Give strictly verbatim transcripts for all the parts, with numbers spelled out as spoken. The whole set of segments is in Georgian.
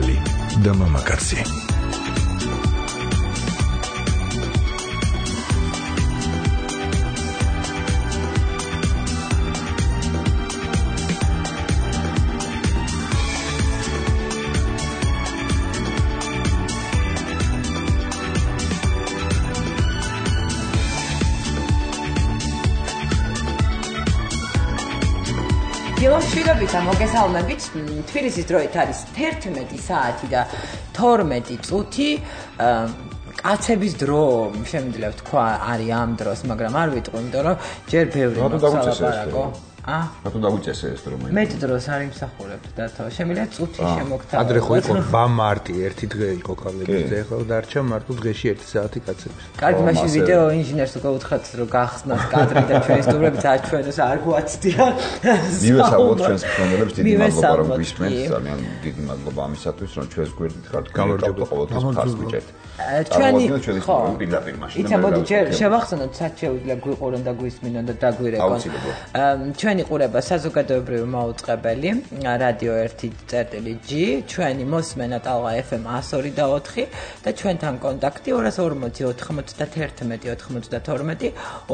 მართალი და მამაკაცი. დილომშვიდობითა მოგესალმებით. თბილისის დროით არის თერთმეტი საათი და თორმეტი წუთი. კაცების დრო შემიძლია ვთქვა არის ამ დროს, მაგრამ არ ვიტყვი, იმიტომ რომ ჯერ ბევრი მოგსალაპარაკო. ა? რატომ დაგვიწესე ეს დრო? მე დროს არ იმსახურებთ დათო. შემიძლია წუთი შემოგთავაზო. ადრე ხო იყო ვამარტი, ერთი დღე იყო კავლების დღე, ხო დარჩა მარტო დღეში ერთი საათი კაცების. კარგი, მაშინ ვიდეო ინჟინერს უკვე უთხრათ, რომ გახსნათ კადრი და ჩვენ სტუმრებს აჩვენოს, არ გვაცდია. მივესალმოთ ჩვენს ფრონდელებს, დიდი მადლობა რომ გვისმენთ, ძალიან დიდი მადლობა ამისათვის, რომ ჩვენს გვერდით ხართ, გამარჯობა ყოველთვის ხართ გიჭერთ. ჩვენი ხო, პირდაპირ მაშინ. იცი მოდი ჯერ შევახსენოთ, სად შეუძლია გვიყურონ და გვისმინონ და დაგვირეკონ. ჩვენი ყურება საზოგადოებრივი მაუწყებელი რადიო ერთი წერტილი G, ჩვენი მოსმენა ტალღა F M one oh two და ოთხი და ჩვენთან კონტაქტი two forty ninety-one ninety-two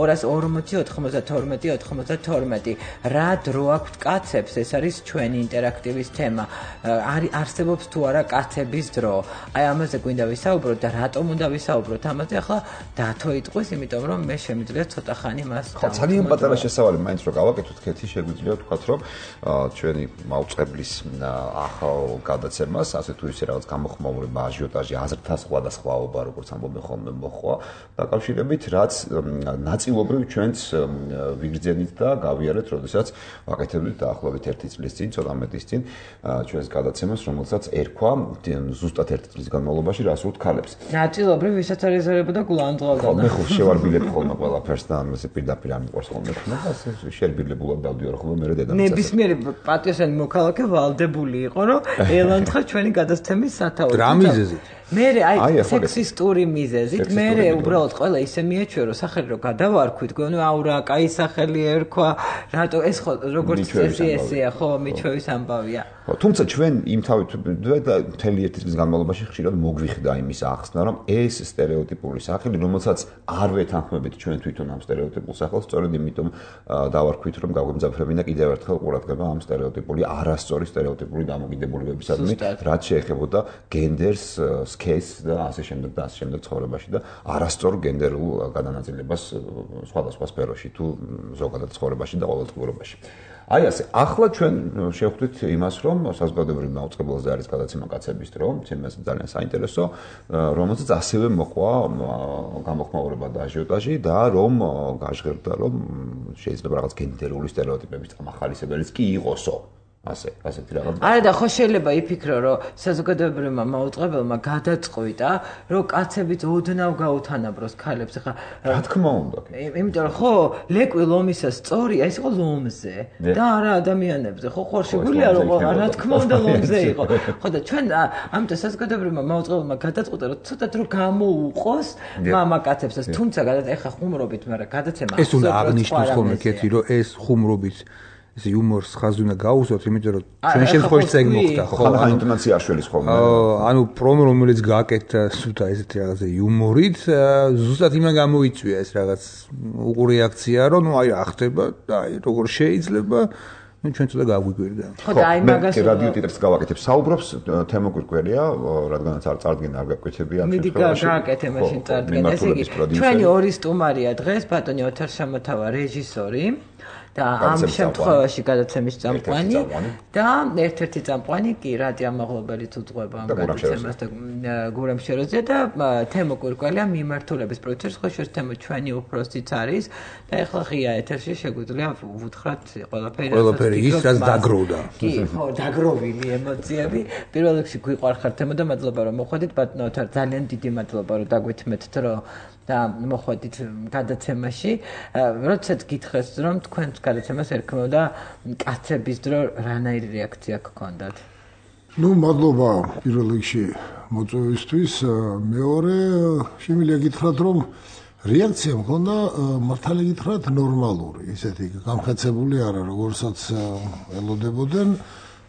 two forty ninety-two. რა დრო აქვთ კაცებს, ეს არის ჩვენი ინტერაქტივის თემა. არსებობს თუ არა კაცების დრო? აი ამაზე გვინდა ვისაუბროთ და რატომ უნდა ვისაუბროთ ამაზე? ახლა დათო იტყვის, იმიტომ რომ მე შემიძლია ცოტა ხანი მას ხო, ძალიან პატარა შესავალი მაინც რო გავაკეთოთ, ქეთი შეგვიძლია ვთქვათ, რომ ჩვენი მაუწყებლის ახალ გადაცემას, ასე თუ ისე რაღაც გამოხმაურება, აჟიოტაჟი, აზრთა სხვადასხვაობა, როგორც ამბობენ ხოლმე მოხვა, დაკავშირებით, რაც ნაწილობრივ ჩვენც ვიგრძენით და გავიარეთ, როდესაც ვაკეთებდით დაახლოებით ერთი წლის წინ, ცოტა მეტის წინ ჩვენს გადაცემას, რომელსაც ერქვა ზუსტად ერთი წლის განმავლობაში რა სურთ ქალებს. ნაწილობრივ ვისაც არ ეზარებოდა გულანძღავდა. ხო, მე ხო შევარბილებ ხოლმე ყველაფერს და ამაზე პირდაპირ არ მიყვარს ხოლმე ხმა და ასე შერბილებულად დავდივარ ხოლმე მე დედამიწაზე. ნებისმიერი პატიოსანი მოქალაქე ვალდებული იყო, რომ ელანთხა ჩვენი გადაცემის სათაური. რა მიზეზით? მე აი სექსისტური მიზეზით, მე უბრალოდ ყველა ისე მიეჩვია, რომ სახელი რო გადავარქვით, გონო აუ რა კაი სახელი ერქვა, რატო ეს ხო როგორც წესი ესეა, ხო, მიჩვევის ამბავია. თუმცა ჩვენ იმ თავით და მთელი ერთი წლის განმავლობაში ხშირად მოგვიხდა იმის ახსნა, რომ ეს სტერეოტიპული სახელი, რომელსაც არ ვეთანხმებით ჩვენ თვითონ ამ სტერეოტიპულ სახელს, სწორედ იმიტომ დავარქვით, რომ გაგვემძაფრებინა კიდევ ერთხელ ყურადღება ამ სტერეოტიპული, არასწორი სტერეოტიპული დამოკიდებულებებისადმი, რაც შეეხებოდა გენდერს, სქესს და ასე შემდეგ და ასე შემდეგ ცხოვრებაში და არასწორ გენდერულ გადანაწილებას სხვადასხვა სფეროში თუ ზოგადად ცხოვრებაში და ყოველდღიურობაში. აი ასე, ახლა ჩვენ შევხვდით იმას, რომ საზოგადოებრივ მაუწყებელზე არის გადაცემა კაცების დრო, თემას ძალიან საინტერესო, რომელზეც ასევე მოყვა გამოხმაურება და აჟიოტაჟი და რომ გაჟღერდა, რომ შეიძლება რაღაც გენდერული სტერეოტიპების წამახალისებელიც კი იყოსო. ასე, ასეთი რაღაც. არა და ხო შეიძლება იფიქრო, რომ საზოგადოებრივმა მაუწყებელმა გადაწყვიტა, რომ კაცებიც ოდნავ გაუთანაბროს ქალებს. ახლა რა თქმა უნდა. იმიტომ რომ ხო, ლეკვი ლომისა სწორია, ეს იყო ლომზე და არა ადამიანებზე. ხო, ხორშეგულია რომ რა თქმა უნდა ლომზე იყო. ხო და ჩვენ ამიტომ საზოგადოებრივმა მაუწყებელმა გადაწყვიტა, რომ ცოტა დრო გამოუყოს მამაკაცებსაც, თუმცა ეხლა ხუმრობით, მაგრამ გადაცემა ეს უნდა აღნიშნოს ხოლმე კეთი, რომ ეს ხუმრობით ეს იუმორს ხაზი უნდა გაუსვათ, იმიტომ რომ ჩვენ შემთხვევაში ეგ მოხდა, ხო, ან ინტონაცია აშველის ხოლმე. ანუ პრომო რომელიც გააკეთა სუთა ესეთი რაღაცა იუმორით, ზუსტად იმან გამოიწვია ეს რაღაც უყური რეაქცია, რომ ნუ აი რა ხდება და აი როგორ შეიძლება ნუ ჩვენ ცოტა გავგვიგვირდა. ხო და აი მაგას რადიო ტიტრს გავაკეთებ. საუბრობს თემა კვირკვერია, რადგანაც არ წარდგენა არ გაკვეთებია ამ შემთხვევაში. მიდი გააკეთე მაშინ წარდგენა. ესე იგი, ჩვენი ორი სტუმარია დღეს, ბატონი ოთარ შემოთავა რეჟისორი. და ამ შემთხვევაში გადაცემის წამყვანი და ერთ-ერთი წამყვანი კი რატი ამაღლობელიც უძღვება ამ გადაცემას და გურამ შეროზია და თემო კვირკველია მიმართულების პროდიუსერი, ხო შორს თემო ჩვენი უფროსიც არის და ეხლა ღია ეთერში შეგვიძლია ვუთხრათ ყველაფერი ყველაფერი ის რაც დაგროვდა. კი, ხო, დაგროვილი ემოციები. პირველ რიგში გვიყვარხარ თემო და მადლობა რომ მოხვედით ბატონო ოთარ, ძალიან დიდი მადლობა რომ დაგვითმეთ რომ და მოხვედით გადაცემაში. როდესაც გითხრეს რომ თქვენ გადაცემას ერქმეოდა კაცების დრო, რანაირი რეაქცია გქონდათ? ნუ მადლობა პირველ რიგში მოწვევისთვის. მეორე შემიძლია გითხრათ რომ რეაქცია მქონდა მართალი გითხრათ ნორმალური, ისეთი გამხეცებული არა, როგორცაც ელოდებოდნენ.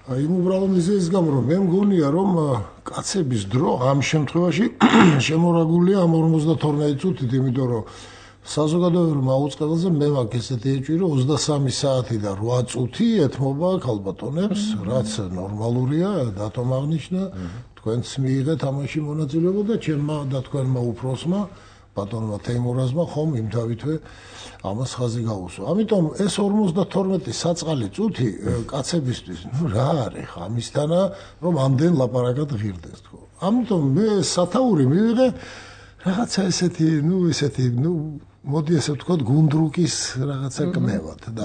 აი უბრალოდ მიზეზის გამო რომ მე მგონია რომ კაცების დრო ამ შემთხვევაში შემორაგულია ამ ორმოცდათორმეტი წუთით, იმიტომ რომ საზოგადოებრივ მაუწყებელზე მე მაქვს ესეთი ეჭვი რომ ოცდასამი საათი და რვა წუთი ეთმობა ქალბატონებს, რაც ნორმალურია, დათომ აღნიშნა, თქვენც მიიღეთ ამაში მონაწილეობა და ჩემმა და თქვენმა უფროსმა ბატონმა თეიმურაზმა ხომ იმთავითვე ამას ხაზი გაუსვა. ამიტომ ეს ორმოცდათორმეტი საწყალი წუთი კაცებისთვის, ნუ რა არის ხა ამისთანა რომ ამდენ ლაპარაკად ღირდეს თქო. ამიტომ მე სათაური მივიღე რაღაცა ესეთი, ნუ ესეთი, ნუ მოდი ესე ვთქვათ, გუნდრუკის რაღაცა კმევად და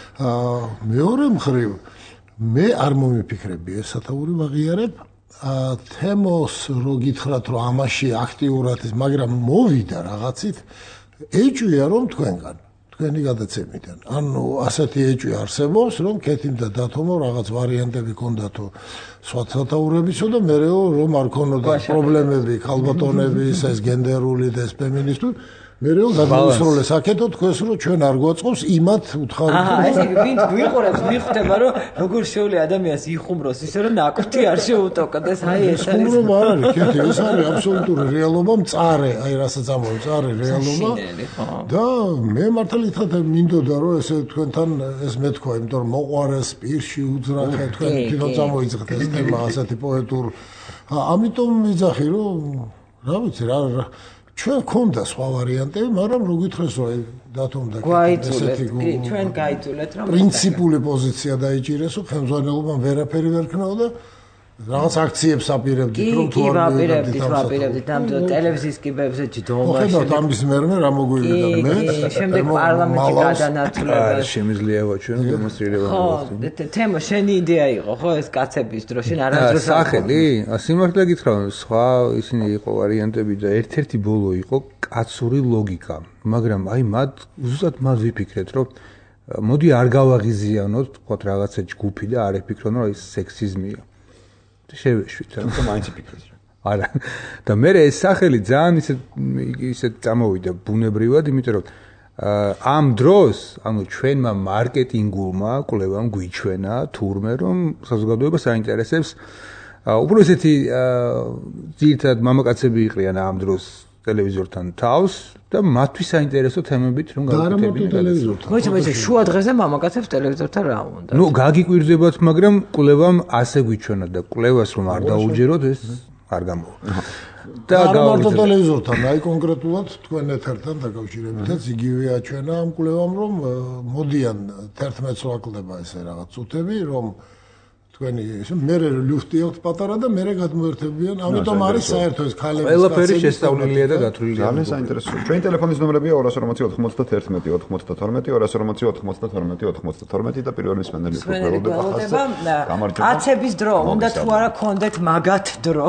მეორე მხრივ მე არ მომიფიქრები ეს სათაური ვაღიარებ თემოს რო გითხრათ რომ ამაში აქტიურად ის, მაგრამ მოვიდა რაღაცით ეჭვია რომ თქვენგან თქვენი გადაცემიდან. ანუ ასეთი ეჭვი არსებობს რომ კეთილ და დათომო რაღაც ვარიანტები ქონდათო სხვა სათაურებისო და მერეო რომ არ ქონოდა პრობლემები ქალბატონების ეს გენდერული და ეს ფემინისტური მერეო გადაუსროლეს აქეთო თქვენს რომ ჩვენ არ გვაწყობს იმათ უთხარით. აჰა, ესე იგი ვინც გვიყურებს მიხვდება რომ როგორ შეუძლია ადამიანს იხუმროს ისე რომ ნაკვთი არ შეუტოკდეს. აი ეს არის. ხუმრობა არ არის, კეთილი, ეს არის აბსოლუტური რეალობა, მწარე, აი რასაც ამბობ, მწარე რეალობა. და მე მართალი გითხრათ მინდოდა რომ ესე თქვენთან ეს მეთქვა, იმიტომ რომ მოყვარეს პირში უძრახე თქვენ თვითონ წამოიწყეთ ეს თემა ასეთი პოეტურ. ამიტომ ვიძახი რომ რა ვიცი რა ჩვენ ქონდა სხვა ვარიანტები, მაგრამ რო გითხრეს რომ დათომ და ესეთი ჩვენ გაიწულეთ რომ პრინციპული პოზიცია დაიჭირესო, ხელმძღვანელობამ ვერაფერი ვერ ქნაო და რაღაც აქციებს აპირებდით რომ თუ არ აპირებდით, აპირებდით ნამდვილად ტელევიზიის კიბეებზე ჯდომა. ხედავთ ამის მერმე რა მოგვივიდა და მე შემდეგ პარლამენტში გადანაცვლება შემიძლია ვაჩვენო დემონსტრირება. ხო, თემა შენი იდეა იყო, ხო, ეს კაცების დრო შენ არასდროს სახელი? სიმართლე გითხრა, სხვა ისინი იყო ვარიანტები და ერთ-ერთი ბოლო იყო კაცური ლოგიკა, მაგრამ აი მათ ზუსტად მას ვიფიქრეთ, რომ მოდი არ გავაღიზიანოთ, თქვათ რაღაცა ჯგუფი და არ ეფიქრონ, რომ ის სექსიზმია. შევეშვით თუმცა მაინც იფიქრეს რა. არა. და მე ეს სახელი ძალიან ისე ისე წამოვიდა ბუნებრივად, იმიტომ რომ ამ დროს, ანუ ჩვენმა მარკეტინგულმა კვლევამ გვიჩვენა თურმე რომ საზოგადოებას აინტერესებს უფრო ესეთი ძირითადად მამაკაცები იყრიან ამ დროს ტელევიზორთან თავს და მათთვის საინტერესო თემებით რომ გავაკეთებინათ. მოიცა მოიცა შუა დღეზე მამაკაცებს ტელევიზორთან რა უნდა? ნუ გაგიკვირდებათ, მაგრამ კვლევამ ასე გვიჩვენა და კვლევას რომ არ დაუჯეროთ ეს არ გამოვა. და გამარტო ტელევიზორთან, აი კონკრეტულად თქვენ ეთერთან დაკავშირებითაც იგივე აჩვენა ამ კვლევამ რომ მოდიან თერთმეტს ვაკლდება ესე რაღაც წუთები რომ თქვენი ესე მერე ლუფტი აქვს პატარა და მერე გადმოერთებიან. ამიტომ არის საერთო ეს ქალების ყველაფერი შესწავლილია და გათვლილია. ძალიან საინტერესო. ჩვენი ტელეფონის ნომრებია ორი ორმოცი ოთხმოცდაათი ოთხმოცდათორმეტი ორი ორმოცი ოთხმოცდათორმეტი ოთხმოცდათორმეტი და პირველი მსმენელი გველოდება. კაცების დრო, უნდა თუ არა კონდეთ მაგათ დრო.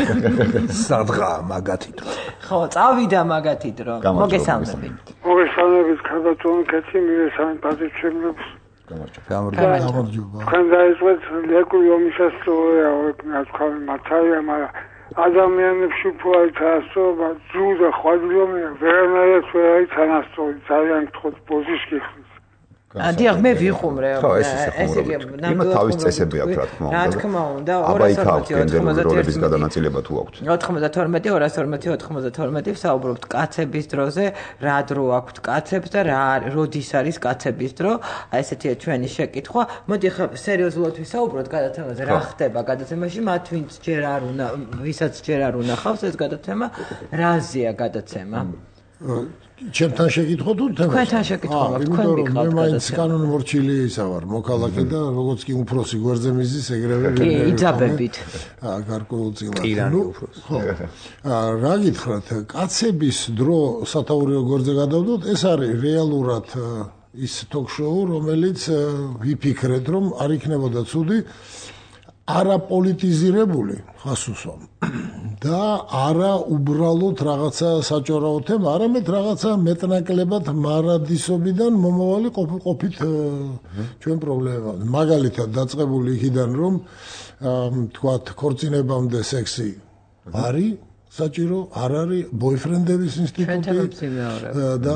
სადღა მაგათი დრო. ხო, წავიდა მაგათი დრო. მოგესალმებით. მოგესალმებით, ქალბატონო, კაცი მივესალმებით პაზიჩემლებს. გამარჯობა. ხან დაიწყეთ ლეკული ომისასწორია, თქვა მათაია, მაგრამ ადამიანებში უფრო თასობა, ზუდა ხვადრიომია, ვერანაირად ვერ არის თანასწორი, ძალიან გთხოვთ პოზიციის ხმის. დიახ, მე ვიხუმრე. ხო, ეს ისე ხუმრობთ. იმათ თავის წესები აქვს, რა თქმა უნდა. რა თქმა უნდა, ორი ორმოცდაათი გადანაწილება თუ აქვს. ოთხმოცდათორმეტი ორი ორმოცი ოთხმოცდათორმეტი ვსაუბრობთ კაცების დროზე, რა დრო აქვთ კაცებს და რა როდის არის კაცების დრო. აი ესეთია ჩვენი შეკითხვა. მოდი ხა სერიოზულად ვისაუბროთ გადაცემაზე, რა ხდება გადაცემაში, მათ ვინც ჯერ არ უნდა, ვისაც ჯერ არ უნახავს ეს გადაცემა, რაზეა გადაცემა? ჩემთან შეკითხო თუ თემას? თქვენთან შეკითხო, თქვენ მიყავთ. მე მაინც კანონმორჩილი ისა ვარ, მოქალაქე და როგორც კი უფროსი გვერდზე მიზის ეგრევე კი, იძაბებით. აა, გარკვეულწილად. ტირანი უფროსი. ხო. აა, რა გითხრათ, კაცების დრო სათაურო გვერდზე გადავდოთ, ეს არის რეალურად ის ток-შოუ, რომელიც ვიფიქრეთ, რომ არ იქნებოდა ცუდი არაპოლიტიზირებული ხასუსომ და არა უბრალოდ რაღაცა საჭორაო თემა, არამედ რაღაცა მეტნაკლებად მარადისობიდან მომავალი ყოფილყოფით ჩვენ პრობლემა. მაგალითად დაწყებული იქიდან რომ თქვათ ქორწინებამდე სექსი არის საჭირო არ არის ბოიფრენდების ინსტიტუტი და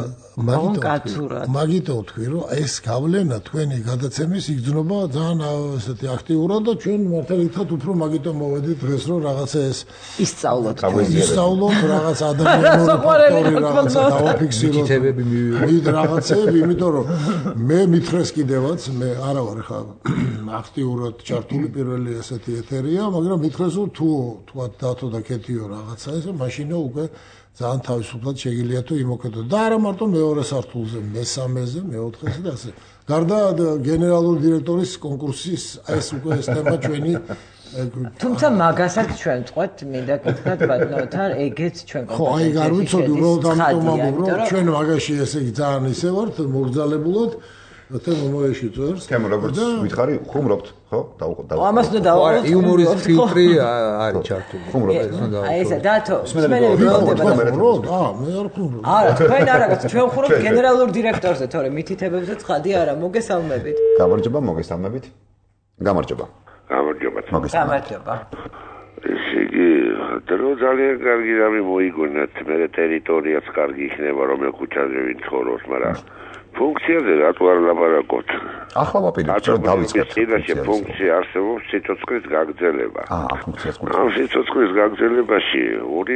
მაგითო ვთქვი რომ ეს გავლენა თქვენი გადაცემის იგრძნობა ძალიან ესეთი აქტიურად და ჩვენ მართალითაც უფრო მაგითო მოვედით დღეს რომ რაღაცა ეს ისწავლოთ ისწავლოთ რაღაც ადამიანური ფაქტორი რაღაცა დავაფიქსიროთ მით რაღაცები იმიტომ რომ მე მითხრეს კიდევაც მე არა ვარ ხა აქტიურად ჩართული პირველი ესეთი ეთერია მაგრამ მითხრეს რომ თუ თქვა დათო და კეთიო რაღაცა ესე მაშინო უკვე ძალიან თავისუფლად შეგიძლია თუ იმოქმედო და არა მარტო მეორე სართულზე მესამეზე მეოთხეზე და ასე გარდა გენერალური დირექტორის კონკურსის ეს უკვე ეს თემა ჩვენი თუმცა მაგასაც ჩვენ ვწყვეთ მინდა გითხრათ ბატონთან ეგეც ჩვენ ხო აი არ ვიცოდი უბრალოდ ამიტომ ამბობ რომ ჩვენ მაგაში ესე იგი ძალიან ისე ვართ მოგრძალებულად თემო მოეში წვერს თემო როგორც ვითხარი ხუმრობთ ხო დაუყო და ამას უნდა დავაყოთ იუმორის ფილტრი არის ჩართული ხუმრობთ აი ესა დათო სმენელი ხუმრობთ აა მე არ ხუმრობ არა თქვენ არა რაღაც ჩვენ ხუმრობთ გენერალურ დირექტორზე თორე მითითებებზე ცხადი არა მოგესალმებით გამარჯობა მოგესალმებით გამარჯობა გამარჯობა გამარჯობა ესე იგი დრო ძალიან კარგი რამე მოიგონათ მე ტერიტორიაც კარგი იქნება რომელ ქუჩაზე ვიცხოვრობთ მაგრამ ფუნქციაზე რატო არ ლაპარაკობთ? ახლა ვაპირებთ რომ დავიწყოთ. ეს ფუნქცია არსებობს სიცოცხლის გაგრძელება. აა, ფუნქციას გქონდა. ამ სიცოცხლის გაგრძელებაში ორი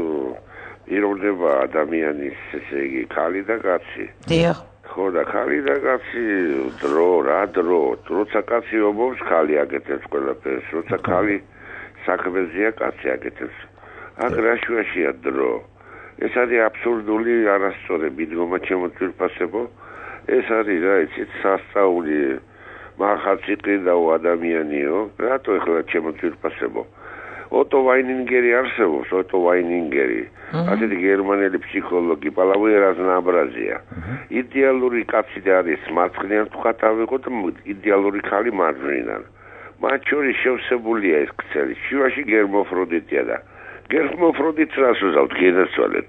იროვნება ადამიანის, ესე იგი, ქალი და კაცი. დიახ. ხო და ქალი და კაცი დრო, რა დრო, როცა კაცი ობობს, ქალი აკეთებს ყველაფერს, როცა ქალი საქმეზეა, კაცი აკეთებს. აქ რა შუაშია დრო? ეს არის აბსურდული არასწორი მიდგომა შემოწირფასებო ეს არის რა იცით სასწაული მახაცი ყიდაო ადამიანიო რატო ეხლა შემოწირფასებო ოტო ვაინინგერი არსებობს ოტო ვაინინგერი ასეთი გერმანელი ფსიქოლოგი პალავი რაზნაბრაზია იდეალური კაცი არის მარცხნიდან თქვა თავიყო და იდეალური ქალი მარჯვნიდან მათ შორის შევსებულია ეს ქცელი შუაში გერმოფროდიტია და გერმოფროდიტს რას უზავთ გენაცვალეთ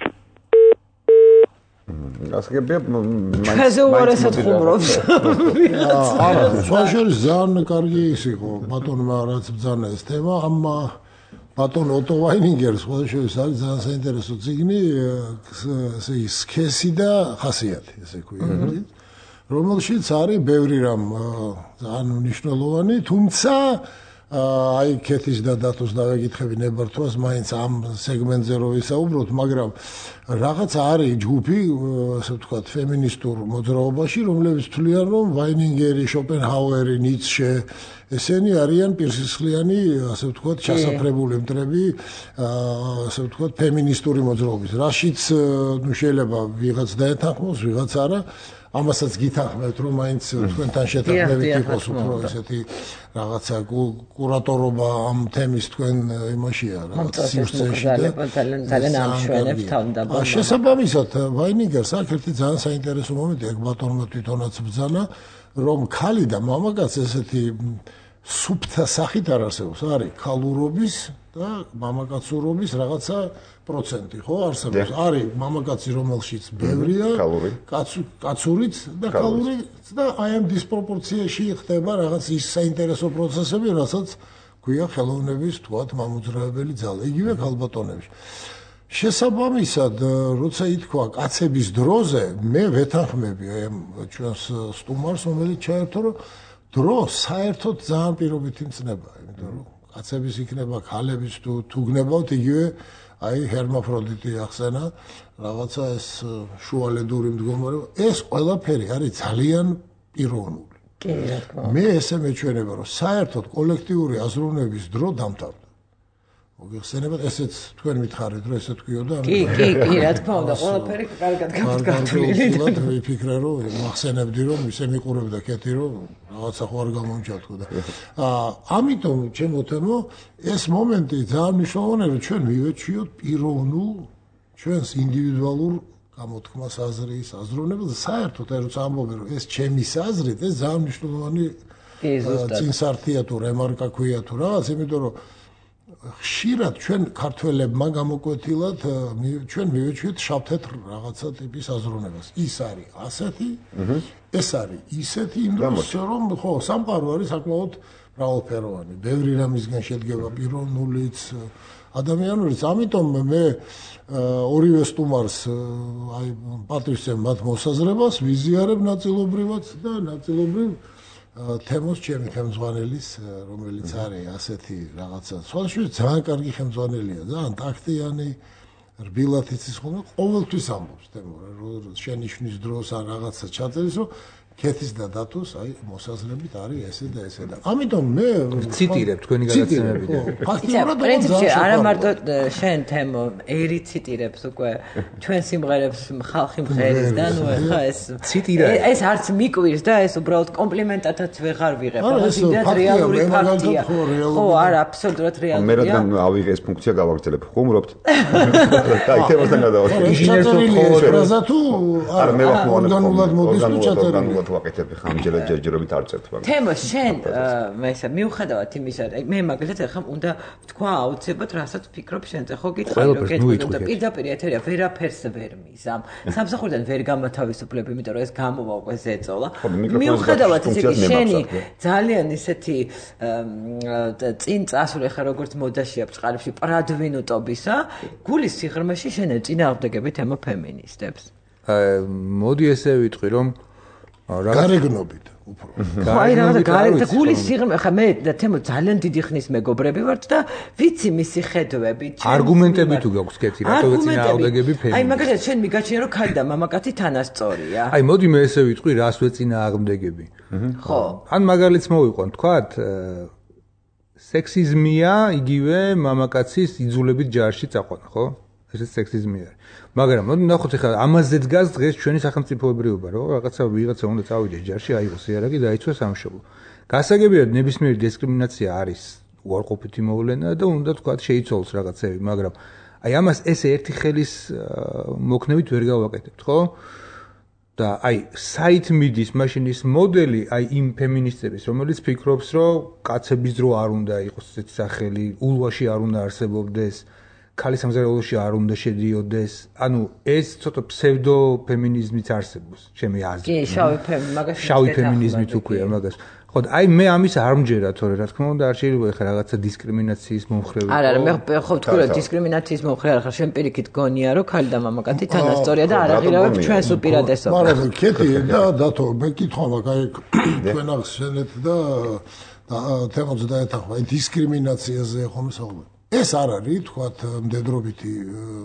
ასგებია ხაზე უარესად ხუმრობს არა საშუალო ძალიან კარგი ის იყო ბატონმა რაც ბძანა ეს თემა ამ ბატონ ოტო ვაინინგერს საშუალო არის ძალიან საინტერესო ციგნი ესე ის სქესი და ხასიათი ესე ქვია რომელშიც არის ბევრი რამ ძალიან მნიშვნელოვანი თუმცა აი კეთის და დათოს დავეკითხები ნებართვას მაინც ამ სეგმენტზე რო ვისაუბროთ მაგრამ რაღაც არის ჯგუფი ასე ვთქვათ ფემინისტურ მოძრაობაში რომლებიც თვლიან რომ ვაინინგერი შოპენჰაუერი ნიცშე ესენი არიან პირსისხლიანი ასე ვთქვათ ჩასაფრებული მტრები ასე ვთქვათ ფემინისტური მოძრაობის რაშიც ნუ შეიძლება ვიღაც დაეთანხმოს ვიღაც არა ამასაც გითანხმებთ რომ მაინც თქვენთან შეთანხმებით იყოს უფრო ესეთი რაღაცა კურატორობა ამ თემის თქვენ იმაშია რაღაც სივრცეში და ძალიან ამშვენებს თავდაპირველად შესაბამისად ვაინინგერს აქ ერთი ძალიან საინტერესო მომენტი ეგ ბატონმა თვითონაც ბძანა რომ ქალი და მამაკაც ესეთი სუფთა სახით არ არსებობს არის ქალურობის და მამაკაცურობის რაღაცა პროცენტი ხო არსებობს არის მამაკაცი რომელშიც ბევრია კაცურიც და ქალურიც და აი ამ დისპროპორციაში ხდება რაღაც ის საინტერესო პროცესები რასაც გვია ხელოვნების თქვათ მამოძრავებელი ძალა იგივე ქალბატონებში შესაბამისად როცა ითქვა კაცების დროზე მე ვეთანხმები აი ამ ჩვენს სტუმარს რომელიც ჩაერთო რომ დრო საერთოდ ძალიან პირობითი მცნებაა იმიტომ რომ კაცების იქნება ქალების თუ თუ გნებავთ იგივე აი ჰერმაფროდიტი ახსენა რაღაცა ეს შუალედური მდგომარეობა ეს ყველაფერი არის ძალიან პიროვნული კი რა თქმა უნდა მე ესე მეჩვენება რომ საერთოდ კოლექტიური აზროვნების დრო დამთავრდა მოგეხსენებათ ესეც თქვენ მითხარით რომ ესე თქვიოდა კი კი კი რა თქმა უნდა ყველაფერი კარგად გავთქმული და ვიფიქრე რომ მახსენებდი რომ ისე მიყურებდა კეთი რომ რაღაცა ხო არ გამომჭათქო და აა ამიტომ ჩემო თემო ეს მომენტი ძალიან მნიშვნელოვანია რომ ჩვენ მივეჩვიოთ პიროვნულ ჩვენს ინდივიდუალურ გამოთქმას აზრის აზროვნებას და საერთოდ აი როცა ამბობენ რომ ეს ჩემი აზრით ეს ძალიან მნიშვნელოვანი წინსართია თუ რემარკა ქვია თუ რაღაც იმიტომ რომ ხშირად ჩვენ ქართველებმა გამოკვეთილად ჩვენ მივეჩვიეთ შავთეთრ რაღაცა ტიპის აზროვნებას. ის არის ასეთი, ეს არის ისეთი იმ დროს რომ ხო სამყარო არის საკმაოდ მრავალფეროვანი, ბევრი რამისგან შედგება პიროვნულიც, ადამიანურიც, ამიტომ მე ორივე სტუმარს აი პატივცემ მათ მოსაზრებას, ვიზიარებ ნაწილობრივად და ნაწილობრივ თემოს ჩემი ხელმძღვანელის, რომელიც არის ასეთი რაღაცა, სხვადასხვა ძალიან კარგი ხელმძღვანელია, ძალიან ტაქტიანი, რბილად იცის ხოლმე, ყოველთვის ამბობს თემო, რომ შენიშვნის დროს ან რაღაცა ჩაწერის, რომ ქეთის და დათოს აი მოსაზრებით არის ესე და ესე და ამიტომ მე ციტირებ თქვენი გადაცემებიდან. ფაქტიურად პრინციპში არა მარტო შენ თემო ერი ციტირებს უკვე ჩვენ სიმღერებს ხალხი მღერის და ნუ ეხა ეს ციტირა ეს არც მიკვირს და ეს უბრალოდ კომპლიმენტათაც ვეღარ ვიღებ. ამიტომ რეალური ფაქტია. ხო, არა, აბსოლუტურად რეალურია. მე რადგან ავიღე ეს ფუნქცია გავაგრძელებ. ხუმრობთ. და ითემასთან გადავასწრებ. ინჟინერს ფრაზა თუ არა მე ორგანულად მოდის თუ ჩაწერილი. თუ აკეთებ ხამჯერად ჯერჯერობით არ წერთ მაგრამ თემო შენ მე ესა მიუხედავად იმისა მე მაგალითად ახლა უნდა თქვა აუცილებლად რასაც ვფიქრობ შენზე ხო გითხარი რომ კეთილ და პირდაპირ ეთერია ვერაფერს ვერ მიზამ სამსახურიდან ვერ გამათავისუფლებ იმიტომ რომ ეს გამოვა უკვე ზეწოლა მიუხედავად ისე კი შენი ძალიან ისეთი წინ წასული ხარ როგორც მოდაშია ბწყარებში პრადვინუტობისა გულის სიღრმეში შენ ეწინააღმდეგები თემო ფემინისტებს მოდი ესე ვიტყვი რომ გარეგნობით უფრო. აი რა გარეგნობით გულის სიღრმე ხა მე და თემო ძალიან დიდი ხნის მეგობრები ვართ და ვიცი მისი ხედვები. არგუმენტები თუ გაქვს კეთი რატო ეწინააღმდეგები ფემინისტები. აი მაგალითად შენ მიგაჩნია რომ ქალი და მამაკაცი თანასწორია. აი მოდი მე ესე ვიტყვი რას ვეწინააღმდეგები. ხო. ან მაგალითს მოვიყვან თქვათ სექსიზმია იგივე მამაკაცის იძულებით ჯარში წაყვანა ხო? ეს სექსიზმი არის. მაგრამ მოდი ნახოთ ახლა ამაზე დგას დღეს ჩვენი სახელმწიფოებრიობა, რომ რაღაცა ვიღაცა უნდა წავიდეს ჯარში, აიღოს იარაღი და აიცვას სამშობლო. გასაგებია ნებისმიერი დისკრიმინაცია არის უარყოფითი მოვლენა და უნდა თქვა შეიცვალოს რაღაცები, მაგრამ აი ამას ესე ერთი ხელის მოქნევით ვერ გავაკეთებთ, ხო? და აი საით მიდის მაშინ ის მოდელი აი იმ ფემინისტების, რომელიც ფიქრობს, რომ კაცების დრო არ უნდა იყოს ესეთი სახელი, ულვაში არ უნდა არსებობდეს ქალის სამზარეულოში არ უნდა შედიოდეს. ანუ ეს ცოტა ფსევდო ფემინიზმიც არსებობს, ჩემი აზრით. კი, შავი ფემინიზმი, მაგას შავი ფემინიზმით უქვია მაგას. ხო, აი მე ამის არ მჯერა, თორე რა თქმა უნდა არ შეიძლება ეხლა რაღაცა დისკრიმინაციის მომხრე. არა, არა, მე ხო ვთქვი რომ დისკრიმინაციის მომხრე არ ხარ, შენ პირიქით გონია რომ ქალი და მამაკაცი თანასწორია და არ აღირავებ ჩვენს უპირატესობას. მაგრამ ქეთი და დათო მე კითხვა მაგ აი თქვენ ახსენეთ და თემაზე დაეთახვა აი დისკრიმინაციაზე ხომ საუბარი. ეს არ არის, თქვათ, მდედრობითი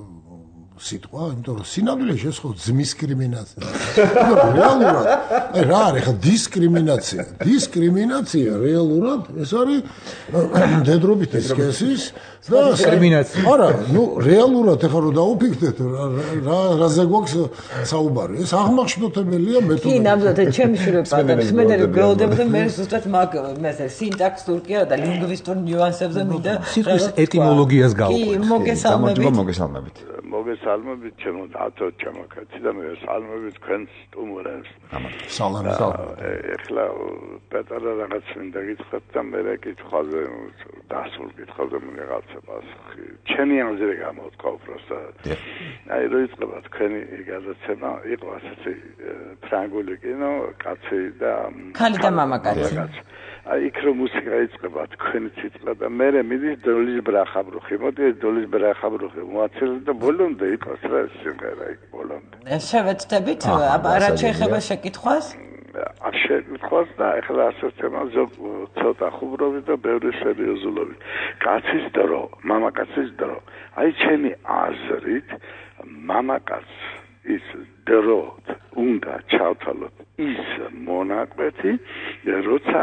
სიტყვა, იმიტომ რომ სინამდვილეში ეს ხო ძმის კრიმინაცია. რეალურად, აი რა არის ხა დისკრიმინაცია? დისკრიმინაცია რეალურად ეს არის მდედრობითი სქესის და დისკრიმინაცია. არა, ნუ რეალურად ახლა რომ დაუფიქრდეთ რა რაზე გვაქვს საუბარი. ეს აღმახსნოთებელია მეთოდით. კი, ნამდვილად ჩემი შვილებს პატარებს მე გროვდება და მე ზუსტად მაგ მესე სინტაქსურ კი არა და ლინგვისტურ ნიუანსებზე მინდა სიტყვის ეტიმოლოგიას გავყვეთ. კი, მოგესალმებით. მოგესალმებით. მოგესალმებით ჩემო დათო ჩემო კაცი და მე სალმებით თქვენს სტუმრებს. სალამი. ეხლა პატარა რაღაც მინდა გითხრათ და მე კითხავზე დასულ კითხავზე მე რაღაცა პასუხი. ჩემი აზრი გამოვთქვა უბრალოდ. აი რო იწყება თქვენი გადაცემა იყო ასეთი ფრანგული კინო კაცი და ქალი და მამაკაცი. აი იქ რომ მუსიკა იწყება თქვენი ციტყვა და მე მიდის დოლის ბრახაბრუხი. მოდი დოლის ბრახაბრუხი მოაცილე და ბოლომდე იყოს რა სიმღერა იქ ბოლომდე. შევეცდებით რა შეეხება შეკითხვას? არ შეკითხვას და ეხლა ასოცება ცოტა ხუმრობით და ბევრი სერიოზულობით. კაცის დრო, მამაკაცის დრო. აი ჩემი აზრით მამაკაც ის დრო უნდა ჩავთვალოთ ის მონაკვეთი, როცა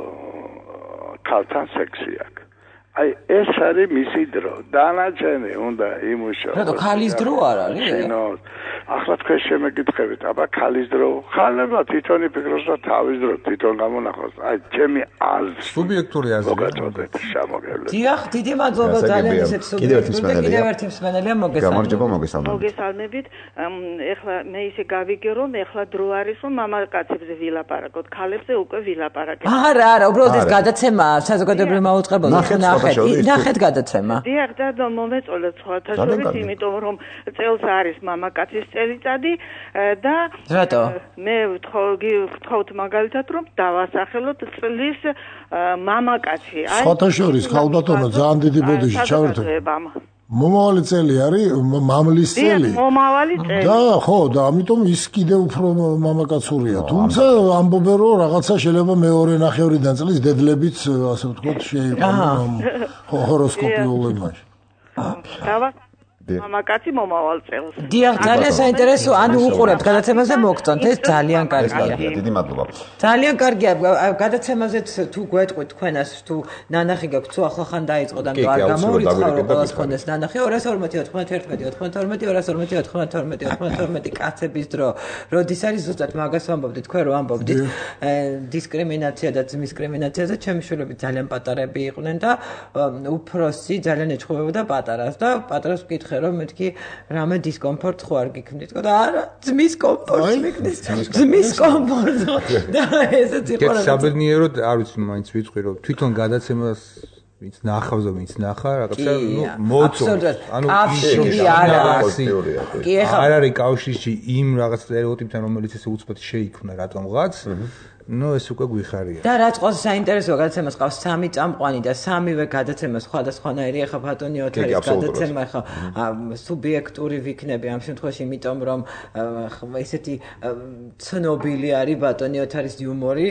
ქალთან სექსი აქვს. აი ეს არის მისი დრო. დანარჩენი უნდა იმუშაოს. რა თქმა უნდა, ქალის დრო არ არის? ახლა თქვენ შემეკითხებით, აბა ქალის დრო, ხალებმა თვითონ იფიქროს და თავის დრო თვითონ გამონახოს. აი ჩემი აზრი. სუბიექტური აზრი. მოგაწოდეთ, შემოგევლეთ. დიახ, დიდი მადლობა ძალიან ისეთ სუბიექტური და კიდევ ერთი მსმენელია მოგესალმებით. გამარჯობა, მოგესალმებით. მოგესალმებით. ეხლა მე ისე გავიგე რომ ეხლა დრო არის რომ მამაკაცებზე ვილაპარაკოთ, ქალებზე უკვე ვილაპარაკეთ. არა, არა, უბრალოდ ეს გადაცემა საზოგადოებრივ მაუწყებელზე ნახეთ, ნახეთ გადაცემა. დიახ, და მომეწონეთ სხვათა შორის, იმიტომ რომ წელს არის მამაკაცის წელიწადი და რატო? მე ვთხოვთ მაგალითად რომ დავასახელოთ წლის მამაკაცი. სხვათა შორის ხალბატონო ძალიან დიდი ბოდიში ჩავერთო. მომავალი წელი არის მამლის წელი. მომავალი წელი. და ხო, და ამიტომ ის კიდევ უფრო მამაკაცურია. თუმცა ამბობენ რომ რაღაცა შეიძლება მეორე ნახევრიდან წლის დედლებიც ასე ვთქვათ შეიყვანონ ჰოროსკოპიულ იმაში. დავა მამაკაცი მომავალ წელს. დიახ, ძალიან საინტერესო, ანუ უყურებთ გადაცემაზე მოგწონთ, ეს ძალიან კარგია. დიდი მადლობა. ძალიან კარგია, გადაცემაზეც თუ გვეტყვით თქვენას, თუ ნანახი გაქვთ, თუ ახლახან დაიწყო და ნუ არ გამოვიწყო, რომ ყველას ხონდეს ნანახი ორას ორმოცი ოცდაერთი ოცდაერთი ორას ორმოცი ოცდაერთი ოცდაერთი კაცების დრო. როდის არის ზუსტად მაგას ვამბობდი, თქვენ რო ამბობდით, დისკრიმინაცია და ძმისკრიმინაციაზე, ჩემი შვილები ძალიან პატარები იყვნენ და უფროსი ძალიან ეჩხუბებოდა პატარას და პატარას ვკითხე რომ მეთქი რამე დისკომფორტ ხო არ გიქნით და არა ძმის კომფორტს მიგნის ძმის კომფორტს და ესეც იყო რა საბედნიეროდ არ ვიცი მაინც ვიტყვი რომ თვითონ გადაცემას ვინც ნახავს და ვინც ნახა რაღაცა ნუ მოწონს ანუ კავშირი არ არის კი ეხლა არ არის კავშირი იმ რაღაც სტერეოტიპთან რომელიც ესე უცბად შეიქმნა რატომღაც ნუ ეს უკვე გვიხარია. და რაც ყველაზე საინტერესოა, გადაცემას ყავს სამი წამყვანი და სამივე გადაცემა სხვადასხვანაირი. ახლა ბატონი ოთარის გადაცემა ახლა სუბიექტური ვიქნები ამ შემთხვევაში, იმიტომ რომ ესეთი ცნობილი არის ბატონი ოთარის იუმორი,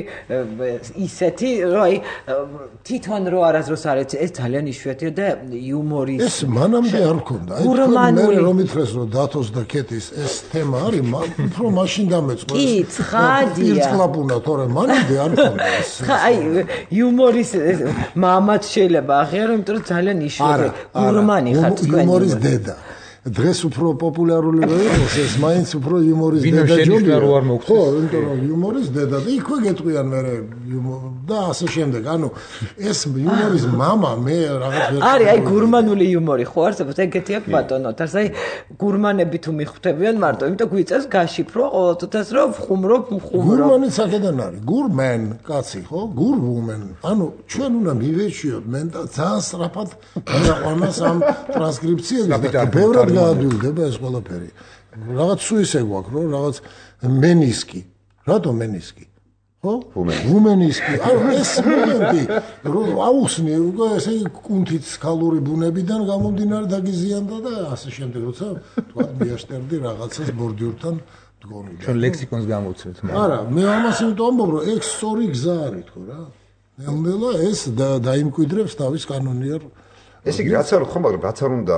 ისეთი, რომ აი თვითონ რო არასდროს არ ეცე, ეს ძალიან იშვიათია და იუმორის ეს მანამდე არ მქონდა. აი მე რომ მითხრეს რომ დათოს და კეთის ეს თემა არის, უფრო მაშინ დამეწყო. კი, ცხადია. ირწლაპუნა თორე მანამდე არ მქონდა ეს. აი იუმორის მამაც შეიძლება აღიარო, იმიტომ რომ ძალიან იშვიათია. გურმანი ხარ თქვენ. იუმორის დედა. დღეს უფრო პოპულარული რო იყოს ეს მაინც უფრო იუმორის დედა ჯობია. ხო, იმიტომ რომ იუმორის დედა და იქვე გეტყვიან მე და ასე შემდეგ. ანუ ეს იუმორის мама მე რაღაც ვერ არის აი გურმანული იუმორი ხო არსებობს ეგეთი აქვს ბატონოთ. აი გურმანები თუ მიხვდებიან მარტო, იმიტომ გვიწევს გაშიფრო ყოველთვის რომ ხუმრობ ხუმრობ. გურმანი საკედან არის? გურმენ კაცი ხო? გურვუმენ. ანუ ჩვენ უნდა მივეჩიოთ მენტა ძალიან სწრაფად ამას ამ ტრანსკრიფციების და ბევრად გაადვილდება ეს ყველაფერი. რაღაც სულ ისე გვაქვს, რომ რაღაც მენისკი. რატო მენისკი? ხო? ვუმენისკი. აი ეს მომენტი, რომ აუხსნი უკვე ესე კუნთით ქალური ბუნებიდან გამომდინარე დაგიზიანდა და ასე შემდეგ, როცა თქვა მიაშტერდი რაღაცას ბორდიურთან დგომი. ჩვენ ლექსიკონს გამოვცეთ. არა, მე ამას იმიტომ ამბობ, რომ ეს სწორი გზა არის თქო რა. ნელ-ნელა ეს დაიმკვიდრებს თავის კანონიერ ეს იგი რაც არ ხო, მაგრამ რაც არ უნდა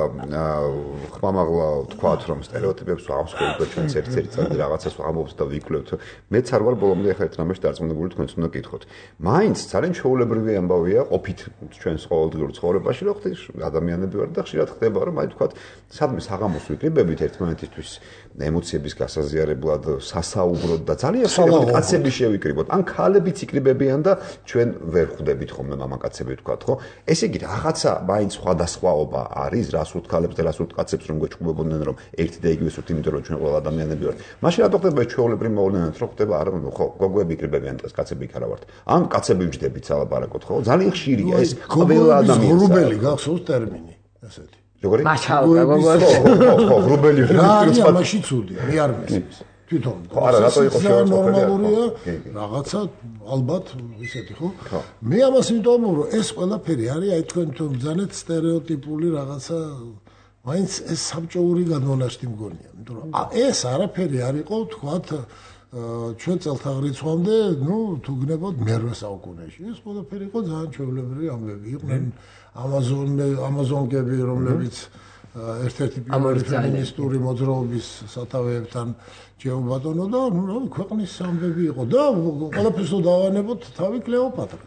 ხმამაღლა თქვათ რომ სტერეოტიპებს ვაღმსხვრობთ და ჩვენ ერთ-ერთი წადი რაღაცას ვამბობთ და ვიკვლევთ. მეც არ ვარ ბოლომდე ახლა ერთ რამეში დარწმუნებული თქვენც უნდა გითხოთ. მაინც ძალიან ჩვეულებრივი ამბავია ყოფით ჩვენს ყოველდღიურ ცხოვრებაში, რომ ხშირ ადამიანები ვარ და ხშირად ხდება რომ აი თქვათ სადმე საღამოს ვიკრიბებით ერთმანეთისთვის ემოციების გასაზიარებლად, სასაუბროდ და ძალიან სწორად კაცები შევიკრიბოთ. ან ქალებიც იკრიბებიან და ჩვენ ვერ ხვდებით ხოლმე მამაკაცები თქვათ, ხო? ესე იგი რაღაცა მაინც სხვადასხვაობა არის, რას უთქვათ ქალებს და რას უთქვათ კაცებს, რომ გვეჭუბებოდნენ, რომ ერთი და იგივე სურთ, იმიტომ რომ ჩვენ ყველა ადამიანები ვართ. მაშინ რატო ხდება ეს ჩვეულებრივი მოვლენად, რომ ხდება არა, ხო, გოგოები იკრიბებიან და კაცები იქ არა ვართ. ან კაცები ვჯდებით ალაბარაკოთ, ხო? ძალიან ხშირია ეს ყველა ადამიანი. გრუბელი გახსოვს ტერმინი, ასეთი. როგორი? მაშალკა გოგოები. ხო, გრუბელი რა არის ამაში ცუდი, მე არ მესმის. თვითონ. ხო, არა, რატო იყო შეიძლება ნორმალურია, რაღაცა ალბათ ისეთი, ხო? მე ამას იმიტომ ამბობ, რომ ეს ყველაფერი არის, აი თქვენ თვითონ ბძანეთ სტერეოტიპული რაღაცა, მაინც ეს საბჭოური გადმონაშთი მგონია, იმიტომ რომ ეს არაფერი არ იყო, თქვათ, ჩვენ წელთაღრიცხვამდე, ნუ თუ გნებოდ მერვე საუკუნეში. ეს ყველაფერი იყო ძალიან ჩვეულებრივი ამბები. იყვნენ ამაზონ ამაზონკები, რომლებიც ერთ-ერთი პირველი ფემინისტური მოძრაობის სათავეებთან ჯეობატონო და ნუ რა ქვეყნის ამბები იყო და ყველაფერს დავანებოთ თავი კლეოპატრა.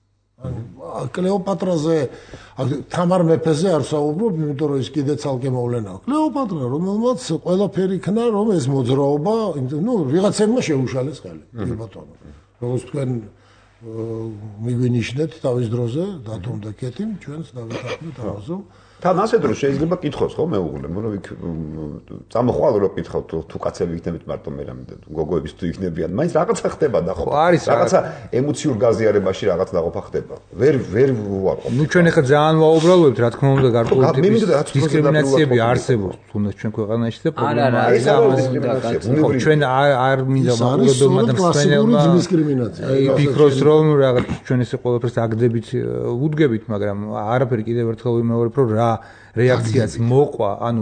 კლეოპატრაზე თამარ მეფეზე არ საუბრობ, იმიტომ რომ ის კიდე ცალკე მოვლენაა. კლეოპატრა, რომელმაც ყველაფერი იქნა, რომ ეს მოძრაობა, ნუ ვიღაცებმა შეუშალეს ხელი, ბატონო. როგორც თქვენ მიგვინიშნეთ თავის დროზე, დათომ და კეტიმ, ჩვენც დავითანხმეთ ამაზე. თან ასე დრო შეიძლება კითხოს ხო მეუღლე, რომ იქ წამოხვალ რო კითხავ თუ თუ კაცები იქნებით მარტო მე რამე გოგოების თუ იქნებიან, მაინც რაღაცა ხდება და ხო რაღაცა ემოციურ გაზიარებაში რაღაც დაყოფა ხდება. ვერ ვერ ვუარყოფ. ნუ ჩვენ ახლა ძალიან ვაუბრალობთ, რა თქმა უნდა, გარკვეული ტიპის დისკრიმინაციები არსებობს, თუნდაც ჩვენ ქვეყანაში და პრობლემა არის ამაზე. ხო, ჩვენ არ მინდა ვაუბრობ მაგრამ სპეციალური დისკრიმინაცია. ფიქრობს რომ რაღაც ჩვენ ესე ყველაფერს აგდებით, უდგებით, მაგრამ არაფერი კიდევ ერთხელ ვიმეორებ, რომ რა რეაქციაც მოყვა, ანუ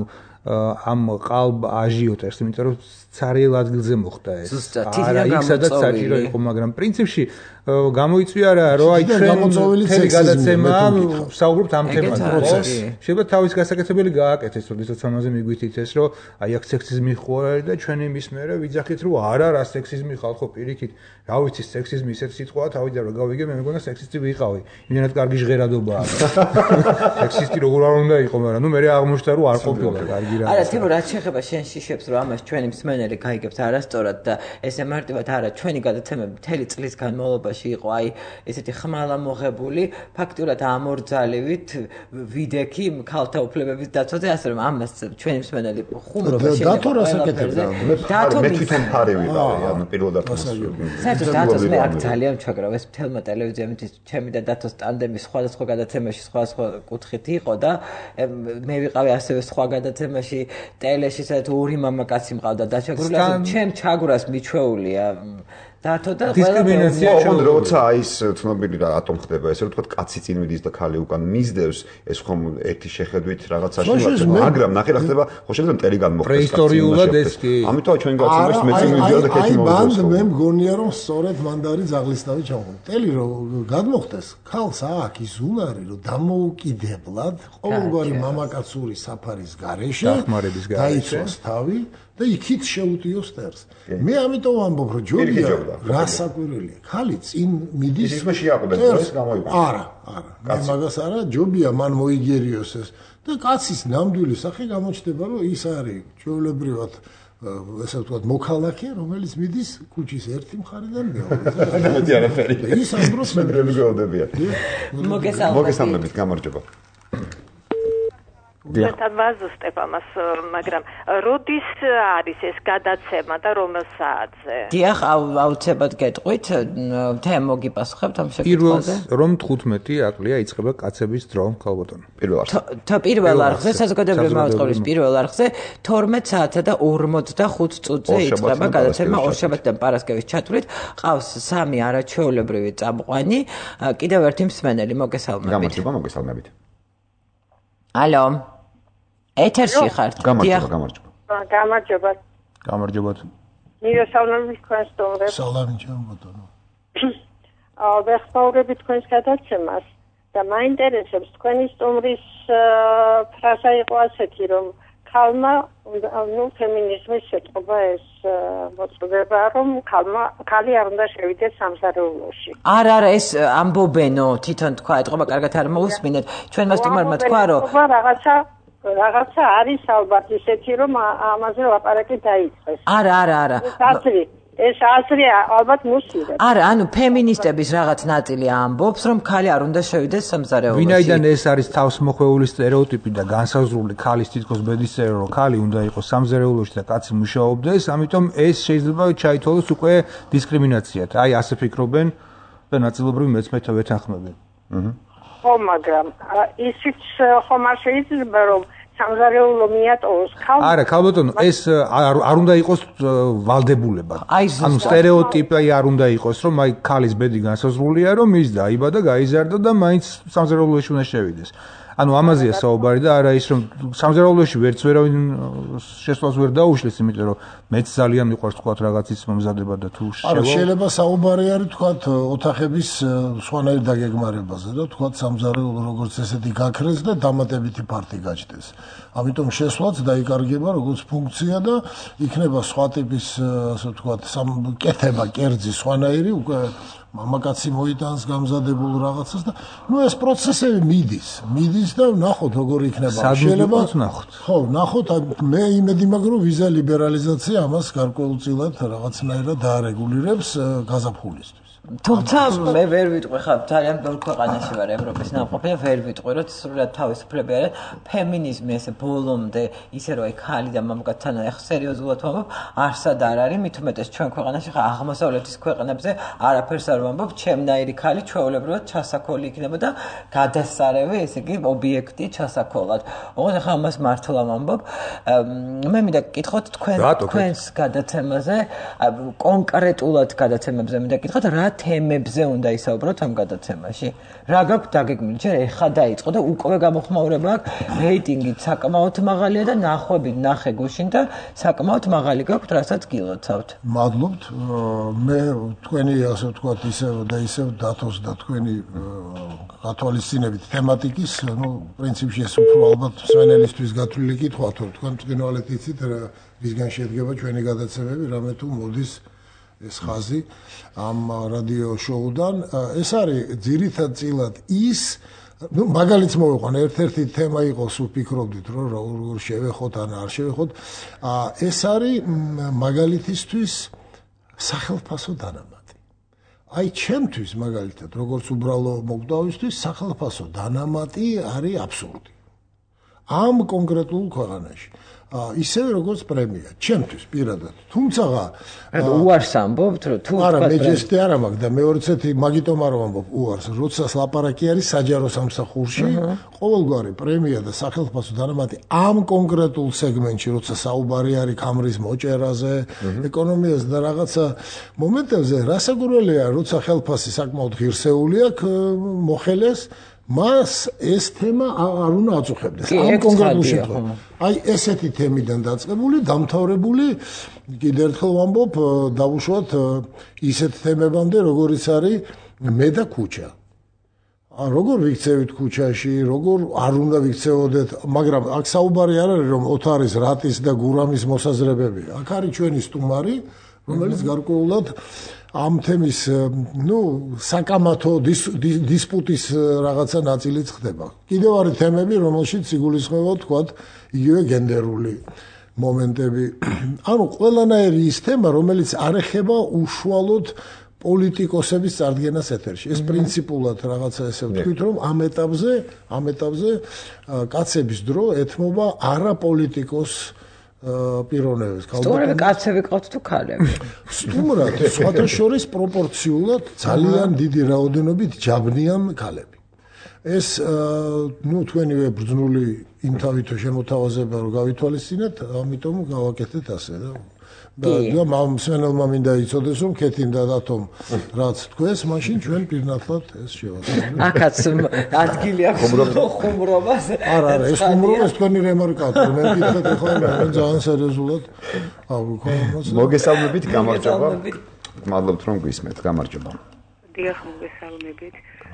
ამ ყალბ აჟიოტაჟს, იმიტომ რომ цаრიელ ადგილზე მოხდა ეს. არა, იქ სადაც საჭირო იყო, მაგრამ პრინციპში გამოიწვია რა, რომ აი ჩვენ თელი გადაცემა საუბრობთ ამ თემაზე. შეიძლება თავის გასაკეთებელი გააკეთეს, როდესაც ამაზე მიგვითით ეს, რომ აი აქ სექსიზმი ხო არის და ჩვენ იმის მერე ვიძახით, რომ არა, რა სექსიზმი ხალხო პირიქით. რა ვიცი, სექსიზმი ისეთ სიტყვაა, თავიდან რა გავიგე, მე მეგონა სექსისტი ვიყავი. იმენად კარგი ჟღერადობაა. სექსისტი როგორ არ უნდა იყო, მაგრამ ნუ მე აღმოჩნდა, რომ არ ყოფილა კარგი რა. არა, თემო, რაც შეეხება შენ შიშებს, რომ ამას ჩვენი მსმენელი გაიგებს არასწორად და ესე მარტივად არა, ჩვენი გადაცემები მთელი წლის განმავლობაში იყო აი ესეთი ხმალა მოღებული, ფაქტურად ამორძალივით ვიდექი ქალთა უფლებების დაცვაზე, ასე რომ ამას ჩვენი მსმენელი ხუმრობა შეიძლება. დათო რასაკეთებდა? მე თვითონ ფარი ვიყავი, ანუ პირველად საერთოდ დათოს მე აქ ძალიან ჩაგრავ ეს მთელმა ტელევიზიამ ის ჩემი და დათოს ტანდემი სხვადასხვა გადაცემაში სხვადასხვა კუთხით იყო და მე ვიყავი ასევე სხვა გადაცემაში ტელეში სადაც ორი მამაკაცი მყავდა დაჩაგრული ასე ჩემ ჩაგვრას მიჩვეულია დათო და დისკრიმინაცია ჩვენ როცა აი ეს ცნობილი რატომ ხდება ესე რომ თქვა კაცი წინ მიდის და ქალი უკან მისდევს ეს ხომ ერთი შეხედვით რაღაცაში მაგრამ ნახე რა ხდება ხო შეიძლება ტელეგრამ მოხდეს პრეისტორიულად ეს კი ამიტომ ჩვენ გაცნობთ მე წინ მიდია და ქეთი მოვიდა აი ბანდ მე მგონია რომ სწორედ მანდარი ზაღლისთავი ჩავხო ტელი რომ გადმოხდეს ქალს აქ ის უნარი რომ დამოუკიდებლად ყოველგვარი მამაკაცური საფარის გარეშე დაიცვას თავი და იქით შეუტიოს ტერს. მე ამიტომ ვამბობ, რომ ჯობია რასაკვირველია. ხალი წინ მიდის ისმე შეაყდეს ეს გამოიყო. არა, არა. მე მაგას არა, ჯობია მან მოიგერიოს ეს და კაცის ნამდვილი სახე გამოჩნდება, რომ ის არის ჩვეულებრივად ესე ვთქვათ, მოქალაქე, რომელიც მიდის ქუჩის ერთი მხრიდან მეორე. მეტი არაფერი. ის ამ დროს მე მეგობრებია. მოგესალმებით. მოგესალმებით, გამარჯობა. მე თავაზუსტებ ამას, მაგრამ როდის არის ეს გადაცემა და რომელ საათზე? დიახ, აუცილებლად გეტყვით, թե მოგიპასუხებთ ამ შეკითხვაზე? რომ თხუთმეტი აკლია იწყება კაცების დრო, ქალბატონო. პირველ არხზე. თუ პირველ არხზე, საზოგადოებრივი მაუწყებლის პირველ არხზე თორმეტ საათსა და ორმოცდახუთ წუთზე იწყება გადაცემა ორშაბათიდან პარასკევის ჩათვლით. ყავს სამი არაჩვეულებრივი წამყვანი, კიდევ ერთი მსმენელი, მოგესალმებით. გამარჯობა, მოგესალმებით. ალო. ეთერში ხართ? გამარჯობა, გამარჯობა. გამარჯობა. გამარჯობა. მიროსავლების თქვენს სტუმრებს. სალამი ჩემ ბატონო. აა ვეხმაურები თქვენს გადაცემას და მაინტერესებს თქვენი სტუმრის ფრაზა იყო ასეთი, რომ ქალმა ნუ ფემინიზმის შეტყობა ეს მოწოდება, რომ ქალმა ქალი არ უნდა შევიდეს სამზარეულოში. არა, არა, ეს ამბობენო, თვითონ თქვა, ეთყობა კარგად არ მოусმინეთ. ჩვენმა სტუმარმა თქვა, რომ რაღაცა რაღაცა არის ალბათ ისეთი, რომ ამაზე ლაპარაკი დაიწყეს. არა, არა, არა. აზრი, ეს აზრი ალბათ მუსიებს. არა, ანუ ფემინისტების რაღაც ნაწილი ამბობს, რომ ქალი არ უნდა შევიდეს სამზარეულოში. ვინაიდან ეს არის თავსმოხვეული სტერეოტიპი და განსაზღვრული ქალის თითქოს ბედისწერო, რომ ქალი უნდა იყოს სამზარეულოში და კაცი მუშაობდეს, ამიტომ ეს შეიძლება ჩაითვალოს უკვე დისკრიმინაციად. აი ასე ფიქრობენ და ნაწილობრივ მეც მე ვეთანხმები. აჰა. ხო, მაგრამ ისიც ხომ არ შეიძლება რომ სამზარეულო მიატოვოს ქალს. არა, ქალბატონო, ეს არ უნდა იყოს ვალდებულება. ანუ სტერეოტიპი არ უნდა იყოს, რომ აი ქალის ბედი განსაზღვრულია, რომ ის დაიბადა, გაიზარდა და მაინც სამზარეულოში უნდა შევიდეს. ანუ ამაზეა საუბარი და არა ის რომ სამზარეულოში ვერც ვერავინ შესვლას ვერ დაუშლის, იმიტომ რომ მეც ძალიან მიყვარს თქვათ რაღაცის მომზადება და თუ შევა. არა, შეიძლება საუბარი არის თქვათ ოთახების სხვანაირ დაგეგმარებაზე და თქვათ სამზარეულო როგორც ესეთი გაქრეს და დამატებითი ფართი გაჩნდეს. ამიტომ შესვლაც დაიკარგება როგორც ფუნქცია და იქნება სხვა ტიპის ასე ვთქვათ კეთება კერძი სხვანაირი უკვე მამაკაცი მოიტანს გამზადებულ რაღაცას და ნუ ეს პროცესები მიდის, მიდის და ნახოთ როგორ იქნება. შეიძლება ნახოთ. ხო, ნახოთ, მე იმედი მაქვს რომ ვიზა ლიბერალიზაცია ამას გარკვეულწილად რაღაცნაირად დაარეგულირებს გაზაფხულისთვის. თუმცა მე ვერ ვიტყვი ხა ძალიან ბევრ ქვეყანაში ვარ ევროპის ნამყოფი და ვერ ვიტყვი რომ სრულად თავისუფლები არის ფემინიზმი ესე ბოლომდე ისე რომ აი ქალი და მამაკაცთან ახ სერიოზულად ვამბობ არსად არ არის მით უმეტეს ჩვენ ქვეყანაში ხა აღმოსავლეთის ქვეყნებზე არაფერს არ ვამბობ ჩემნაირი ქალი ჩვეულებრივად ჩასაქოლი იქნება და გადასარევი ესე იგი ობიექტი ჩასაქოლად ოღონდ ხა ამას მართლა ვამბობ მე მინდა გკითხოთ თქვენ თქვენს გადაცემაზე კონკრეტულად გადაცემებზე მინდა გკითხოთ რა თემებზე უნდა ისაუბროთ ამ გადაცემაში. რა გაქვთ დაგეგმილი? ჯერ ეხა დაიწყო და უკვე გამოხმაურება აქვს. რეიტინგით საკმაოდ მაღალია და ნახვები ნახე გუშინ და საკმაოდ მაღალი გაქვთ, რასაც გილოცავთ. მადლობთ. მე თქვენი ასე ვთქვათ ისევ და ისევ დათოს და თქვენი გათვალისწინებით თემატიკის, ну, პრინციპში ეს უფრო ალბათ სვენელისთვის გათვლილი კითხვა, თუ თქვენ წინვალეთ იცით რისგან შედგება ჩვენი გადაცემები, რამე თუ მოდის ეს ხაზი ამ რადიო შოუდან ეს არის ძირითად წილად ის ну მაგალითს მოვიყვან ერთ-ერთი თემა იყო სულ ფიქრობდით რომ როგორ შევეხოთ ან არ შევეხოთ ეს არის მაგალითისთვის სახელმწიფო დანამატი აი ჩემთვის მაგალითად როგორც უბრალო მოგდავისთვის სახელმწიფო დანამატი არის აბსურდი ამ კონკრეტულ ქვეყანაში ისევე როგორც პრემია, ჩემთვის პირადად. თუმცა უარს ამბობთ, რომ თუ არა, მე ჯესტი არ მაქვს და მეორეცეთი მაგიტომ არ ვამბობ უარს. როცა ლაპარაკი არის საჯარო სამსახურში, ყოველგვარი პრემია და სახელმწიფო დანამატი ამ კონკრეტულ სეგმენტში, როცა საუბარი არის კამრის მოჭერაზე, ეკონომიაზე და რაღაცა მომენტებზე, რასაკვირველია, როცა ხელფასი საკმაოდ ღირსეული აქვს მოხელეს მას ეს თემა არ უნდა აწუხებდეს ამ კონკრეტულ შემთხვევაში. აი ესეთი თემიდან დაწყებული, დამთავრებული, კიდევ ერთხელ ვამბობ, დავუშვათ ისეთ თემებამდე, როგორიც არის მე და ქუჩა. როგორ ვიქცევით ქუჩაში, როგორ არ უნდა ვიქცევოდეთ, მაგრამ აქ საუბარი არ არის, რომ ოთარის, რატის და გურამის მოსაზრებები. აქ არის ჩვენი სტუმარი, რომელიც გარკვეულად ამ თემის, ну, საკამათო დისპუტის რაღაცა ნაწილიც ხდება. კიდევ არის თემები, რომელშიც იგულისხმება, თქვათ, იგივე გენდერული მომენტები. ანუ ყველანაირი ის თემა, რომელიც არ ეხება უშუალოდ პოლიტიკოსების წარდგენას ეთერში. ეს პრინციპულად რაღაცა ესე ვთქვით, რომ ამ ეტაპზე, ამ ეტაპზე კაცების დრო ეთმობა არაპოლიტიკოს პიროვნებებს. სტუმრები კაცები ყავთ თუ ქალები? სტუმრად, სხვათა შორის პროპორციულად ძალიან დიდი რაოდენობით ჯაბნიან ქალები. ეს, ну, თქვენივე ბრძნული იმთავითო შემოთავაზება რომ გავითვალისწინეთ, ამიტომ გავაკეთეთ ასე და და მამ სვენელმა მინდა იცოდეს რომ ქეთინ და დათომ რაც თქვენს მაშინ ჩვენ პირნათლად ეს შევასრულებთ. აქაც ადგილი აქვს ხუმრობას. არა, არა, ეს ხუმრობას თქვენი რემარკაა. მე ვფიქრობ ახლა მე ძალიან სერიოზულად ავიქონოს. მოგესალმებით, გამარჯობა. მადლობთ რომ გვისმენთ, გამარჯობა. დიახ, მოგესალმებით.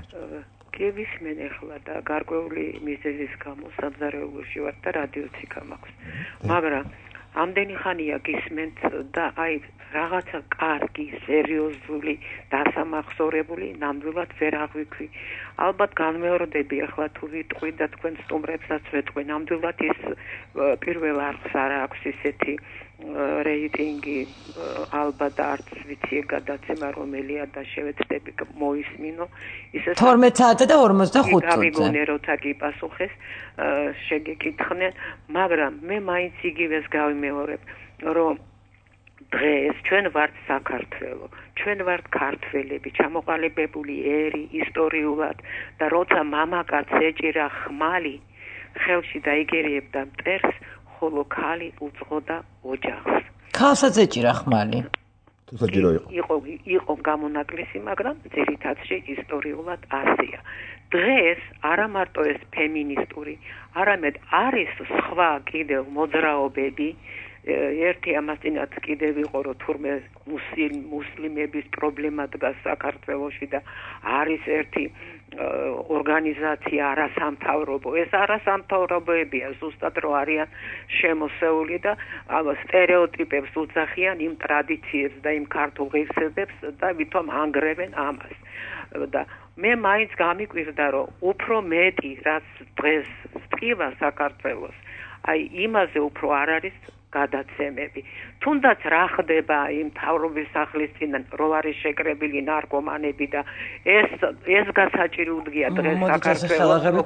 გევისმენ ახლა და გარკვეული მიზეზის გამო სამზარეულოში ვარ და რადიოც იქ მაქვს. მაგრამ ამდენი ხანია გისმენთ და აი რაღაცა კარგი, სერიოზული, დასამახსოვრებული ნამდვილად ვერ აღვიქვი. ალბათ განმეორდები ახლა თუ ვიტყვი და თქვენ სტუმრებსაც ვეტყვი, ნამდვილად ის პირველ არხს არ აქვს ისეთი რეიტინგი ალბათ არც ვიცი გადაცემა რომელია და შევეცდები მოისმინო ისე თორმეტ საათზე და ორმოცდახუთ წუთზე. გავიგონე როცა გიპასუხეს შეგეკითხნენ, მაგრამ მე მაინც იგივეს გავიმეორებ, რომ დღეს ჩვენ ვართ საქართველო, ჩვენ ვართ ქართველები, ჩამოყალიბებული ერი ისტორიულად და როცა მამაკაც ეჭირა ხმალი, ხელში დაიგერიებდა მტერს, ხოლო ქალი უძღოდა ოჯახს. ქალსაც ეჭირა ხმალი. თუმცა იყო იყო გამონაკლისი, მაგრამ ძირითადში ისტორიულად ასია. დღეს არა მარტო ეს ფემინისტური, არამედ არის სხვა კიდევ მოძრაობები, ერთი ამასთანაც კიდევ იყო რომ თურმე მუსლიმების პრობლემა დგას საქართველოში და არის ერთი ორგანიზაცია არასამთავრობო. ეს არასამთავრობოებია ზუსტად რომ არიან შემოსეული და სტერეოტიპებს უძახიან იმ ტრადიციებს და იმ ქართულ ღირსებებს და ვითომ ანგრევენ ამას. და მე მაინც გამიკვირდა რომ უფრო მეტი რაც დღეს სკივა საქართველოს, აი იმაზე უფრო არ არის გადაცემები. თუნდაც რა ხდება იმ თავრობის სახლის წინ რო არის შეკრებილი ნარკომანები და ეს ეს გასაჭიროა დღეს საქართველოს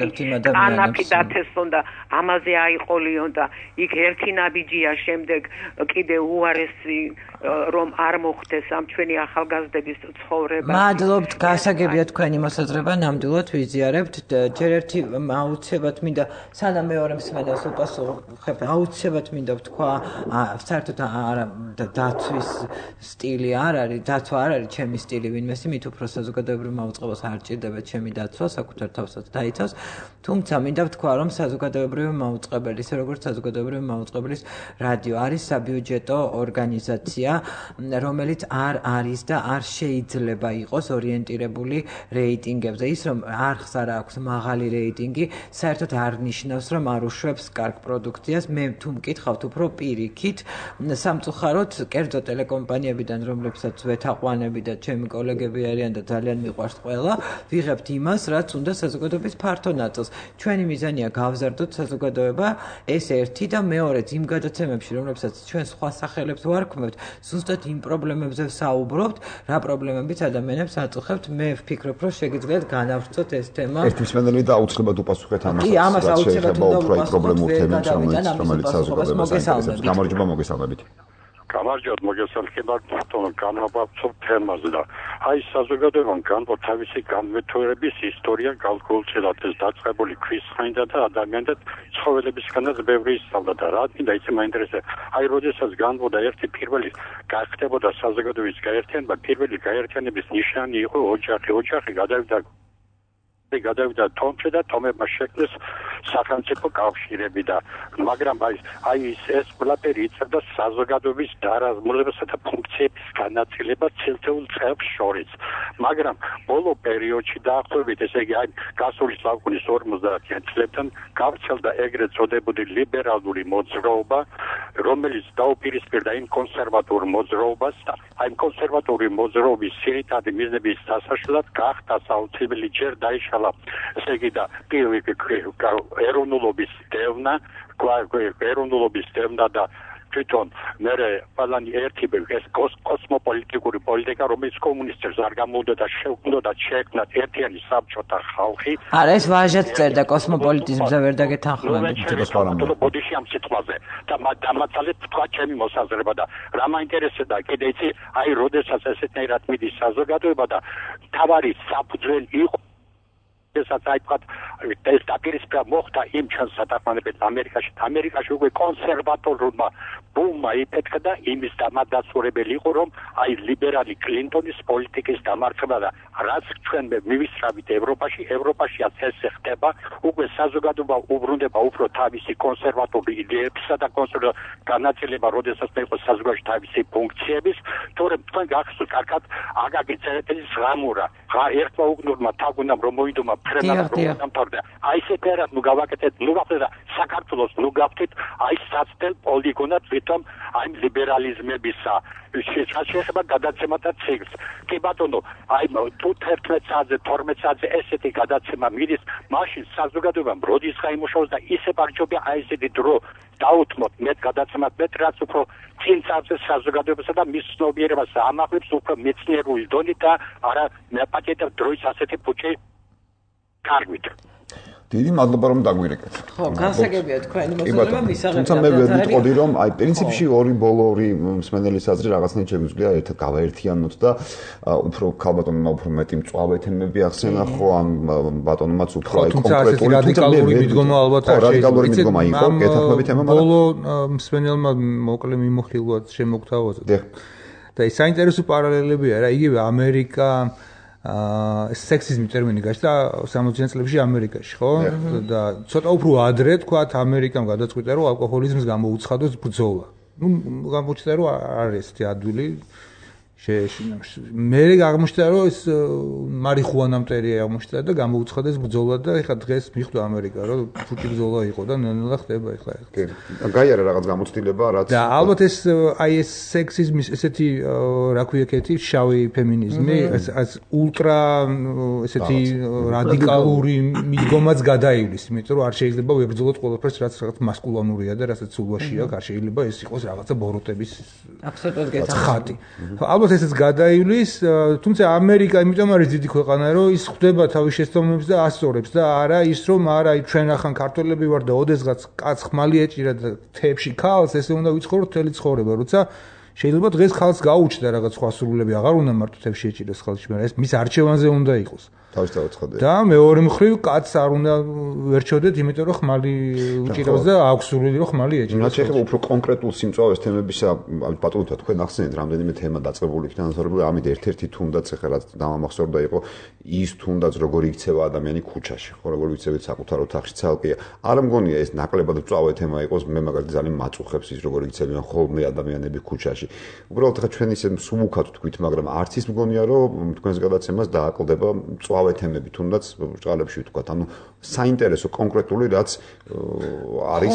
კანაფი დათესონ და ამაზე აიყოლიონ და იქ ერთი ნაბიჯია შემდეგ კიდე უარესი რომ არ მოხდეს ამ ჩვენი ახალგაზრდების ცხოვრება. მადლობთ, გასაგებია თქვენი მოსაზრება, ნამდვილად ვიზიარებთ. ჯერ ერთი აუცილებლად მინდა სანამ მეორე მსმენელს უპასუხებ, აუცილებლად მინდა ვთქვა, საერთოდ არა დაცვის სტილი არ არის, დაცვა არ არის ჩემი სტილი, ვინმეს მით უფრო საზოგადოებრივ მაუწყებელს არ ჭირდება ჩემი დაცვა, საკუთარ თავსაც დაიცავს. თუმცა მინდა ვთქვა, რომ საზოგადოებრივი მაუწყებელი, ისე როგორც საზოგადოებრივი მაუწყებლის რადიო არის საბიუჯეტო ორგანიზაცია, რომელიც არ არის და არ შეიძლება იყოს ორიენტირებული რეიტინგებზე. ის რომ არხს არ აქვს მაღალი რეიტინგი, საერთოდ არ ნიშნავს, რომ არ უშვებს კარგ პროდუქციას. მე თუ მკითხავთ უფრო პირიქით, სამწუხაროდ კერძო ტელეკომპანიებიდან, რომლებსაც ვეთაყვანები და ჩემი კოლეგები არიან და ძალიან მიყვარს ყველა, ვიღებთ იმას, რაც უნდა საზოგადოების ფართო ნაწილს. ჩვენი მიზანია გავზარდოთ საზოგადოება, ეს ერთი და მეორეც იმ გადაცემებში, რომლებსაც ჩვენ სხვა სახელებს ვარქმევთ, ზუსტად იმ პრობლემებზე ვსაუბრობთ, რა პრობლემებიც ადამიანებს აწუხებთ. მე ვფიქრობ, რომ შეგიძლიათ განავრცოთ ეს თემა. ერთი მსმენელი და აუცილებლად უპასუხეთ ამას. კი, ამას აუცილებლად უნდა უპასუხოთ პრობლემურ თემებს, რომელიც საზოგადოებას აინტერესებს. გამარჯობა, მოგესალმებით. გამარჯობთ, მოგესალმებით თვითონ განვაბავწობ თემაზე და აი საზოგადოებამ განვო თავისი განმეთორების ისტორია გავგულწილად ეს დაწყებული ქვისხანდა და ადამიანთა ცხოველებისგანაც ბევრი ისწავლა და რა მინდა იცი მაინტერესებს აი როდესაც განვოდა ერთი პირველი გახდებოდა საზოგადოების გაერთიანება პირველი გაერთიანების ნიშანი იყო ოჯახი ოჯახი გადავიდა გადავიდა თომში და თომებმა შექმნეს სახელმწიფო კავშირები და მაგრამ აი აი ეს ყველაფერი იწევდა საზოგადოების დარაზმულებასა და ფუნქციების განაწილებას ცილთეულ წლებს შორის მაგრამ ბოლო პერიოდში დაახლოებით ესე იგი აი გასული საუკუნის ორმოცდაათიან წლებთან გავრცელდა ეგრეთ წოდებული ლიბერალური მოძრაობა რომელიც დაუპირისპირდა იმ კონსერვატულ მოძრაობას და აი კონსერვატული მოძრაობის ძირითადი მიზნების დასაშლად გახდა საოცრებელი ჯერ დაიშალა ესე იგი და პირველი ეროვნულობის დევნა, ეროვნულობის დევნა და თვითონ მერე პალანი ერთი ეს კოსმოპოლიტიკური პოლიტიკა, რომელიც კომუნისტებს არ გამოუდგა და შეუქმნოდა შექმნათ ერთიანი საბჭოთა ხალხი. არა, ეს ვაჟაც წერდა კოსმოპოლიტიზმზე ვერ დაგეთანხმებით. ბოდიში ამ სიტყვაზე და დამაცალეთ თქვა ჩემი მოსაზრება და რა მაინტერესებდა კიდე იცი, აი როდესაც ესეთნაირად მიდის საზოგადოება და თავარი საფუძველი იყო ესაც აიყვათ ეს დაპირისპირება მოხდა იმ ჩანს სათანადოდ ამერიკაში ამერიკაში უკვე კონსერვატორულმა ბუმმა იფეთქა და იმის დამადასტურებელი იყო რომ აი ლიბერალი კლინტონის პოლიტიკის დამარცხება და რაც ჩვენ მივისწრებით ევროპაში ევროპაშიაც ეს ხდება უკვე საზოგადოება უბრუნდება უფრო თავისი კონსერვატორული იდეებსა და კონსერვატორული განაწილება როდესაც მე იყო საზოგადოებაში თავისი ფუნქციების თორემ თქვენ გახსოვთ კარგად აკაკი წერეთელის ღამურა ღა ერთმა უგნურმა თაგუნამ რომ მოიდომა პრემატურა აი სეპერად ნუ გავაკეთეთ ნუ გავხდა საქართველოს ნუ გავხდით აი საცდელ პოლიგონად თვითონ აი ლიბერალიზმებისა შეიძლება გადაცემათა ციკლს კი ბატონო აი თუ თერთმეტ საათზე თორმეტ საათზე ესეთი გადაცემა მიდის მაშინ საზოგადოებამ როდის გაიმუშავოს და ისე ბარჯობია აი ესეთი დრო დაუთმოთ მეტ გადაცემად მეტ რაც უფრო წინ წამზე საზოგადოებასა და მის ცნობიერებას ამაღლებს უფრო მეცნიერული დონით და არა მეპატიეთ დროის ასეთი ფუჭი კარგით დიდი მადლობა რომ დაგვირეკეთ. ხო, გასაგებია თქვენი მოსაზრება მისაღებად. თუმცა მე ვერ ვიტყოდი რომ აი პრინციპში ორი ბოლო ორი მსმენელის აზრი რაღაცნაირად შეგვიძლია ერთ გავაერთიანოთ და უფრო ქალბატონმა უფრო მეტი მწვავე თემები ახსენა ხო ან ბატონმაც უფრო აი კონკრეტული რადიკალური მიდგომა ალბათ არ შეიძლება. რადიკალური მიდგომა იყო, გეთანხმებით ემა, მაგრამ ბოლო მსმენელმა მოკლე მიმოხილვად შემოგთავაზა. და ის საინტერესო პარალელებია რა, იგივე ამერიკა აა სექსიზმი ტერმინი გაჩნდა სამოციან წლებში ამერიკაში, ხო? და ცოტა უფრო ადრე თქვათ ამერიკამ გადაწყვიტა რომ ალკოჰოლიზმს გამოუცხადოს ბრძოლა. ნუ გამოჩნდა რომ არ არის ესეთი ადვილი მე აღმოჩნდა რომ ეს მარიხუანა მტერია აღმოჩნდა და გამოუცხადეს ბრძოლა და ეხლა დღეს მიხვდა ამერიკა რომ ფუჭი ბრძოლა იყო და ნელ-ნელა ხდება ეხლა. გაიარა რაღაც გამოცდილება რაც და ალბათ ეს აი ეს სექსიზმის ესეთი რა ქვია კეთი შავი ფემინიზმი ეს ულტრა ესეთი რადიკალური მიდგომაც გადაივლის, იმიტომ რომ არ შეიძლება ვებრძოლოთ ყველაფერს რაც რაღაც მასკულანურია და რასაც სულვაში აქვს, არ შეიძლება ეს იყოს რაღაცა ბოროტების აბსოლუტურად გეთახმები. ალბათ ესეც გადაივლის, თუმცა ამერიკა იმიტომ არის დიდი ქვეყანა, რომ ის ხვდება თავის შეცდომებს და ასწორებს და არა ის რომ არა ჩვენ ახან ქართველები ვარ და ოდესღაც კაც ხმალი ეჭირა და თებში ქალს, ესე უნდა ვიცხოვროთ მთელი ცხოვრება, როცა შეიძლება დღეს ხალხს გაუჩნდა რაღაც სხვა სრულები, აღარ უნდა მარტო თებში ეჭიროს ხალხი, მაგრამ ეს მის არჩევანზე უნდა იყოს. თავისთავად ხდება. და მეორე მხრივ კაც არ უნდა ვერჩოდეთ, იმიტომ რომ ხმალი უჭირავს და აქვს სურვილი რომ ხმალი ეჭიროს. რაც შეიძლება უფრო კონკრეტულ სიმწვავეს თემებისა, ბატონო თქვენ ახსენეთ რამდენიმე თემა დაწყებული იქნა განსხვავებული, ამით ერთ-ერთი თუნდაც ახლა რაც დამამახსოვრდა იყო ის თუნდაც როგორ იქცევა ადამიანი ქუჩაში, ხო როგორ იქცევით საკუთარ ოთახში ცალკეა. არ მგონია ეს ნაკლებად მწვავე თემა იყოს, მე მაგალითად ძალიან მაწუხებს ის როგორ იქცევიან ხოლმე ადამიანები ქუჩაში. უბრალოდ ახლა ჩვენ ისე სუბუქად თქვით, მაგრამ არც ის მგონია რომ თქვენს გადაცემას დააკლდება მწვავე თემები თუნდაც ბრჭყალებში ვთქვათ, ანუ საინტერესო კონკრეტული რაც არის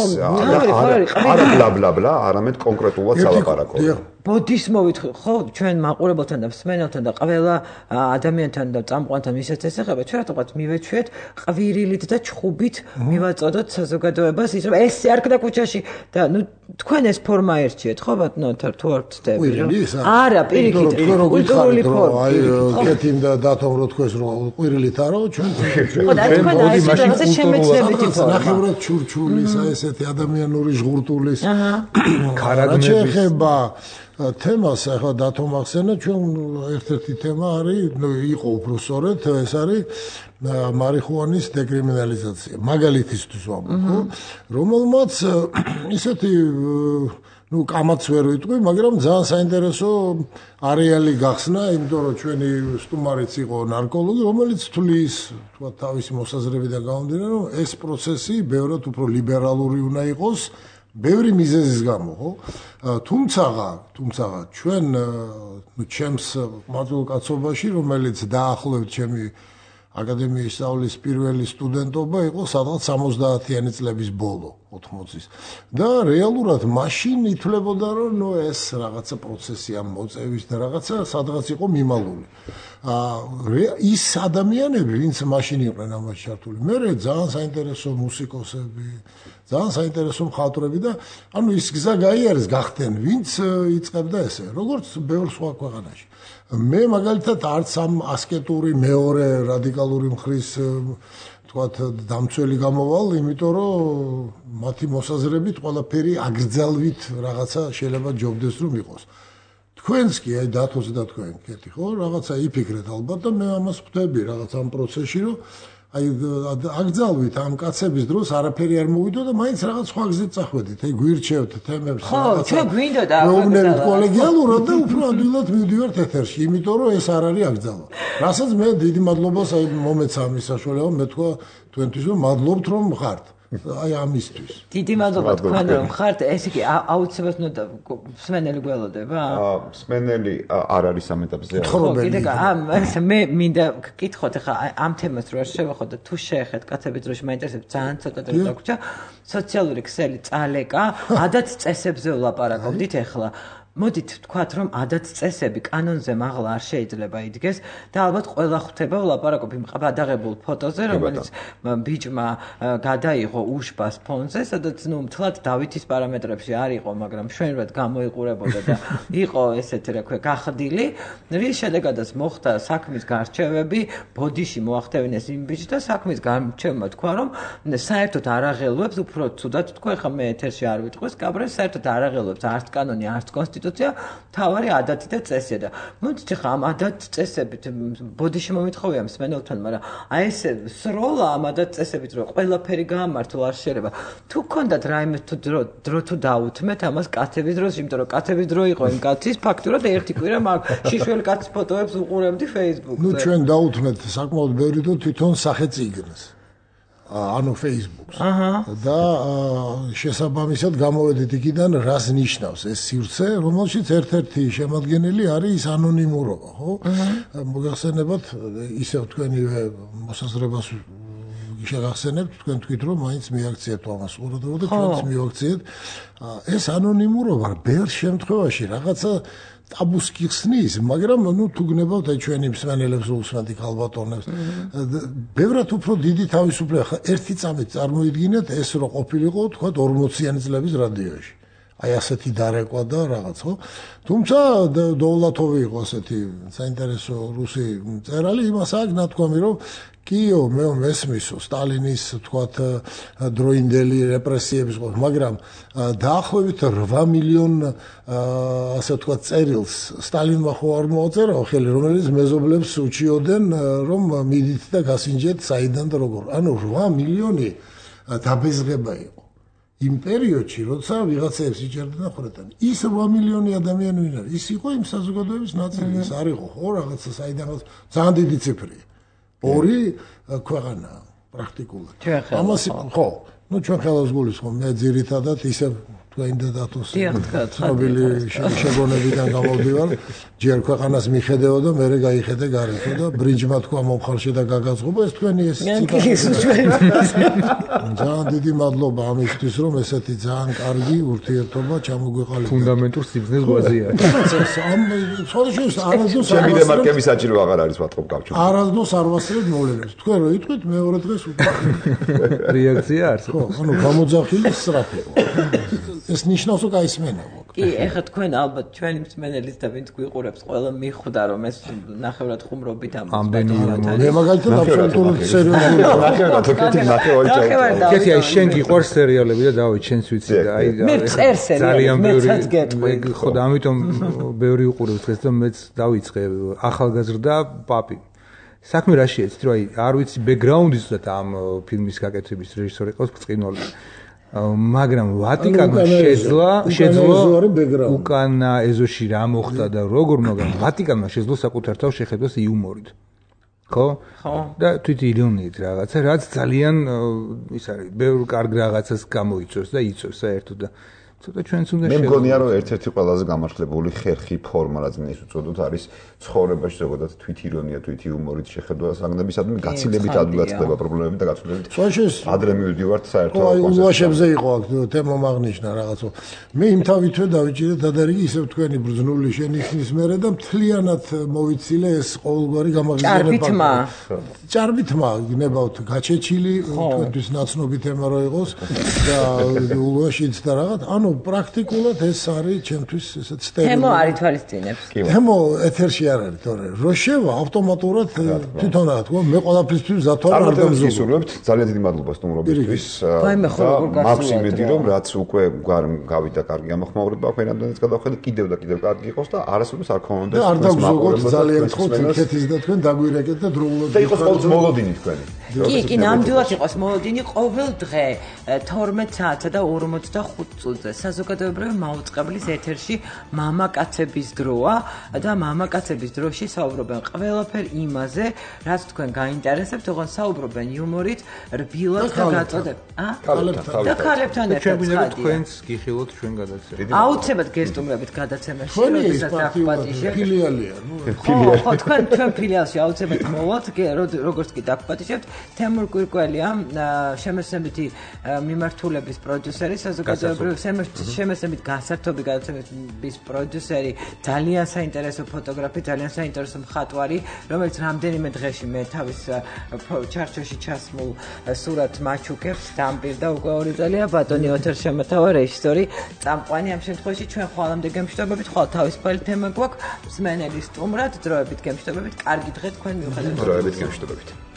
არა ბლა ბლა ბლა, არამედ კონკრეტულად სალაპარაკო. ბოდის მოვითხი, ხო, ჩვენ მაყურებელთან და მსმენელთან და ყველა ადამიანთან და წამყვანთან ვისაც ეს ეხება, ჩვენ რატომღაც მივეჩვიეთ ყვირილით და ჩხუბით მივაწოდოთ საზოგადოებას, ის რომ ეს არ ქდა ქუჩაში და ნუ თქვენ ეს ფორმა ერჩიეთ, ხო ბატონო, თუ არ ვწდები. არა, პირიქით, კულტურული ფორმა. აი, კეთიმ და დათომ რო თქვენს რომ ყვირილით არო, ჩვენ ხო, და თქვენ ეს რაღაცა შემეცნებითი ფორმა. ნახევრად ჩურჩულის, აი ესეთი ადამიანური ჟღურტულის. ქარაგნების. ეხება თემას ახლა დათომ ახსენა, ჩვენ ერთ-ერთი თემა არის, ნუ იყო უფრო სწორედ, ეს არის მარიხუანის დეკრიმინალიზაცია. მაგალითისთვის ვამბობ, ხო? რომელმაც ისეთი ნუ კამაც ვერ ვიტყვი, მაგრამ ძალიან საინტერესო არეალი გახსნა, იმიტომ რომ ჩვენი სტუმარიც იყო ნარკოლოგი, რომელიც თulis, თქვა თავისი მოსაზრებიდან გამომდინარე, რომ ეს პროცესი ბევრად უფრო ლიბერალური უნდა იყოს. ბევრი მიზეზის გამო, ხო? თუმცა, თუმცა ჩვენ ნუ ჩემს მადლკაცობაში, რომელიც დაახლოებით ჩემი აკადემიის სწავლის პირველი სტუდენტობა იყო სადღაც სამოცდაათიანი წლების ბოლო, ოთხმოცის. და რეალურად მაშინ ითვლებოდა, რომ ნუ ეს რაღაცა პროცესია მოწევის და რაღაცა სადღაც იყო მიმალული. აა ის ადამიანები, ვინც მაშინ იყვნენ ამაში ჩართული, მე ძალიან საინტერესო მუსიკოსები, ძალიან საინტერესო მხატვრები და ანუ ის გზა გაიარეს გახდნენ, ვინც იწყებდა ესე, როგორც ბევრ სხვა ქვეყანაში. მე მაგალითად არც ამ ასკეტური მეორე რადიკალური მხრის თქვათ დამცველი გამოვალ, იმიტომ რომ მათი მოსაზრებით ყველაფერი აგრძალვით რაღაცა შეიძლება ჯობდეს რომ იყოს. თქვენს კი აი დათოს და თქვენ კეთი ხო რაღაცა იფიქრეთ ალბათ და მე ამას ხვდები რაღაც ამ პროცესში რომ აი აგრძალვით ამ კაცების დროს არაფერი არ მოვიდო და მაინც რაღაც სხვა გზით წახვედით. აი გვირჩევთ თემებს რაღაცა. ხო, ჩვენ გვინდა და პრობლემით კოლეგიალურად და უფრო ადვილად მივდივართ ეთერში, იმიტომ რომ ეს არ არის აკრძალვა. რასაც მე დიდი მადლობას აი მომეცა ამის საშუალება, მე თქვა თქვენთვის რომ მადლობთ რომ ხართ. აი ამისთვის. დიდი მადლობა თქვენ რომ ხართ, ეს იგი აუცილებლად უნდა მსმენელი გველოდება? აა მსმენელი არ არის ამ ეტაპზე. ხო, კიდე ამ მე მინდა გკითხოთ ახლა ამ თემას რო არ შევეხოთ და თუ შეეხეთ კაცების დროში მაინტერესებს ძალიან ცოტა დრო დაგვრჩა. სოციალური ქსელი წალეკა, ადათ წესებზე ვლაპარაკობდით ახლა. მოდით ვთქვათ, რომ ადათ წესები კანონზე მაღლა არ შეიძლება იდგეს და ალბათ ყველა ხვდება ვლაპარაკობ იმ ყაბადაღებულ ფოტოზე, რომელიც ბიჭმა გადაიღო უშბას ფონზე, სადაც ნუ მთლად დავითის პარამეტრებში არ იყო, მაგრამ შვენურად გამოიყურებოდა და იყო ესეთი რა ქვია გახდილი, რის შედეგადაც მოხდა საქმის გარჩევები, ბოდიში მოახდევინეს იმ ბიჭს და საქმის გარჩევმა თქვა, რომ საერთოდ არ აღელვებს, უფრო ცუდად თქვა, ხა მე ეთერში არ ვიტყვეს, კაბრე საერთოდ არ აღელვებს არც კანონი, არც კონსტიტუცია თავარი ადათი და წესია და მოდით ახლა ამ ადათ წესებით ბოდიში მომითხოვია მსმენელთან, მაგრამ აი ეს სროლა ამ ადათ წესებით რომ ყველაფერი გაამართლა არ შეიძლება. თუ გქონდათ რაიმე თუ დრო თუ დაუთმეთ ამას კაცების დროს, იმიტომ რომ კაცების დრო იყო იმ კაცის ფაქტურად ერთი კვირა მაგ შიშველი კაცის ფოტოებს უყურებდი Facebook-ზე. ნუ ჩვენ დაუთმეთ საკმაოდ ბევრი და თვითონ სახე წიგნს. ანუ Facebook-ს. და შესაბამისად გამოვედით იქიდან რას ნიშნავს ეს სივრცე, რომელშიც ერთ-ერთი შემადგენელი არის ის ანონიმურობა, ხო? მოგახსენებათ ისევ თქვენივე მოსაზრებას შეგახსენებთ, თქვენ თქვით რომ მაინც მიაქციეთ ამას ყურადღება და თქვენც მიაქციეთ. ეს ანონიმურობა ბევრ შემთხვევაში რაღაცა ტაბუს გიხსნის, მაგრამ ნუ თუ გნებავთ აი ჩვენი მსმენელებს უსმენთ ქალბატონებს. ბევრად უფრო დიდი თავისუფლება ხა ერთი წამით წარმოიდგინეთ ეს რო ყოფილიყო თქვა ორმოციანი წლების რადიოში. აი ასეთი დარეკვა და რაღაც ხო? თუმცა დოვლათოვი იყო ასეთი საინტერესო რუსი მწერალი, იმას აქვს ნათქვამი რომ კიო მე მესმისო სტალინის თქვათ დროინდელი რეპრესიების ყო, მაგრამ დაახლოებით რვა მილიონ ასე თქვათ წერილს სტალინმა ხო არ მოაწერა ხელი, რომელიც მეზობლებს უჩიოდნენ რომ მიდით და გასინჯეთ საიდან და როგორ. ანუ რვა მილიონი დაბეზღება იყო. იმ პერიოდში, როცა ვიღაცებს იჭერდნენ ხრედან, ის რვა მილიონი ადამიანი ვინ არის? ის იყო იმ საზოგადოების ნაწილი, ის არ იყო ხო რაღაცა საიდანაც ძალიან დიდი ციფრია. ორი ქვეყანა პრაქტიკულად. ამას ხო, ну ჩვენ ხელს გულისხმობ, მე ძირითადად ისე თქვენ დედათოს ცნობილი შეგონებიდან გამოვდივარ, ჯერ ქვეყანას მიხედეო და მე გაიხედე გარეთო და ბრინჯმა თქვა მომხარშე და გაგაძღობა, ეს თქვენი ეს ძალიან დიდი მადლობა ამისთვის, რომ ესეთი ძალიან კარგი ურთიერთობა ჩამოგვეყალიბდა. ფუნდამენტურ სიგნალს გვაზია. ამ სოლიშოს არასდროს ჩემი დემარკების საჭირო აღარ არის ვატყობ გავჩვენე. არასდროს არ ვასწრებ მოვლენებს. თქვენ რო იტყვით მეორე დღეს უკვე რეაქცია არის. ხო, ანუ გამოძახილი სწრაფი. ეს ნიშნავს რომ გაისმენა. კი, ეხლა თქვენ ალბათ ჩვენი მსმენელის და ვინც გვიყურებს, ყველა მიხვდა რომ ეს ნახევრად ხუმრობით ამბობთ. მე მაგალითად აბსოლუტურად სერიოზული ნახევრად თქეთი ნახევარი ჩავწერე. კეთი აი შენ გიყვარს სერიალები და დავით შენც ვიცი და აი ძალიან ბევრი ხო და ამიტომ ბევრი უყურებს დღეს და მეც დავიწყე ახალგაზრდა პაპი. საქმე რა შეეცით რომ აი არ ვიცი ბექგრაუნდის და ამ ფილმის გაკეთების რეჟისორი ყავს ბრწყინვალე. მაგრამ ვატიკანმა შეძლო შეძლო უკანა ეზოში რა მოხდა და როგორ, მაგრამ ვატიკანმა შეძლო საკუთარ თავს შეხედოს იუმორით. ხო? ხო. და თვით ირონიით რაღაცა, რაც ძალიან ის არის, ბევრ კარგ რაღაცას გამოიწვევს და იწვევს საერთოდ და ცოტა ჩვენც უნდა მე მგონია რომ ერთ-ერთი ყველაზე გამართლებული ხერხი ფორმა რაც მე ვუწოდოთ არის ცხოვრებაში ზოგადად თვით ირონია, თვით იუმორით შეხედვა საგნებისადმი გაცილებით ადვილად ხდება პრობლემები და გაცილებით ადრე მივდივართ საერთოდ კონსეპტზე. აი ულვაშებზე იყო აქ თემა მაგნიშნა რაღაცო. მე იმთავითვე დავიჭირე დადარიგი ისევ თქვენი ბრძნული შენიშვნის მერე და მთლიანად მოვიცილე ეს ყოველგვარი გამაგზავნება. ჭარბითმა გნებავთ გაჩეჩილი თქვენთვის ნაცნობი თემა რო იყოს და ულვაშიც და რაღაც ანუ პრაქტიკულად ეს არის ჩემთვის ესეთ სტერეოტიპი. თემო არის თვალისწინებს. თემო ეთერში არ არის, თორე რო შევა ავტომატურად თვითონაა თქო, მე ყველაფრისთვის ზათვალ არ დამზურებთ. ძალიან დიდი მადლობა სტუმრობისთვის. მაქვს იმედი რომ რაც უკვე გავიდა კარგი ამოხმაურება აქ ვენამდენიც გადავხედე კიდევ და კიდევ კარგი იყოს და არასოდეს არ ქონდეს და არ დაგზოგოთ ძალიან ხოთ იქეთის და თქვენ დაგვირეკეთ და დროულად და იყოს ყოველთვის მოლოდინი თქვენი. კი, კი, ნამდვილად იყოს მოლოდინი ყოველ დღე თორმეტ საათსა და ორმოცდახუთ წუთზე. საზოგადოებრივი მაუწყებლის ეთერში მამაკაცების დროა და მამაკაცების დროში საუბრობენ ყველაფერ იმაზე, რაც თქვენ გაინტერესებთ, თორემ საუბრობენ იუმორით, რბილად და გაწოდებ. ა? და ქალებთან ერთად ხადია. თქვენს გიხილოთ ჩვენ გადაცემა. აუცილებლად გესტუმრებით გადაცემაში, როდესაც დაგპატიჟებთ. ფილიალია, ნუ. ხო, ხო, თქვენ თქვენ ფილიალში აუცილებლად მოვოთ, როგორც კი დაგპატიჟებთ. თემურ კვირკველია, შემოსებითი მიმართულების პროდიუსერი, საზოგადოებრივი შემოსებით გასართობი გადაცემების პროდიუსერი, ძალიან საინტერესო ფოტოგრაფი, ძალიან საინტერესო მხატვარი, რომელიც რამდენიმე დღეში მე თავის ჩარჩოში ჩასმულ სურათს მაჩუქებს, დამპირდა უკვე ორი წელია ბატონი ოთარ შემოთავა რეჟისორი, წამყვანი ამ შემთხვევაში ჩვენ ხვალამდე გემშვიდობებით, ხვალ თავისუფალი თემა გვაქვს, მსმენელის სტუმრად, დროებით გემშვიდობებით, კარგი დღე თქვენ მიუხედავად. დროებით გემშვიდობებით.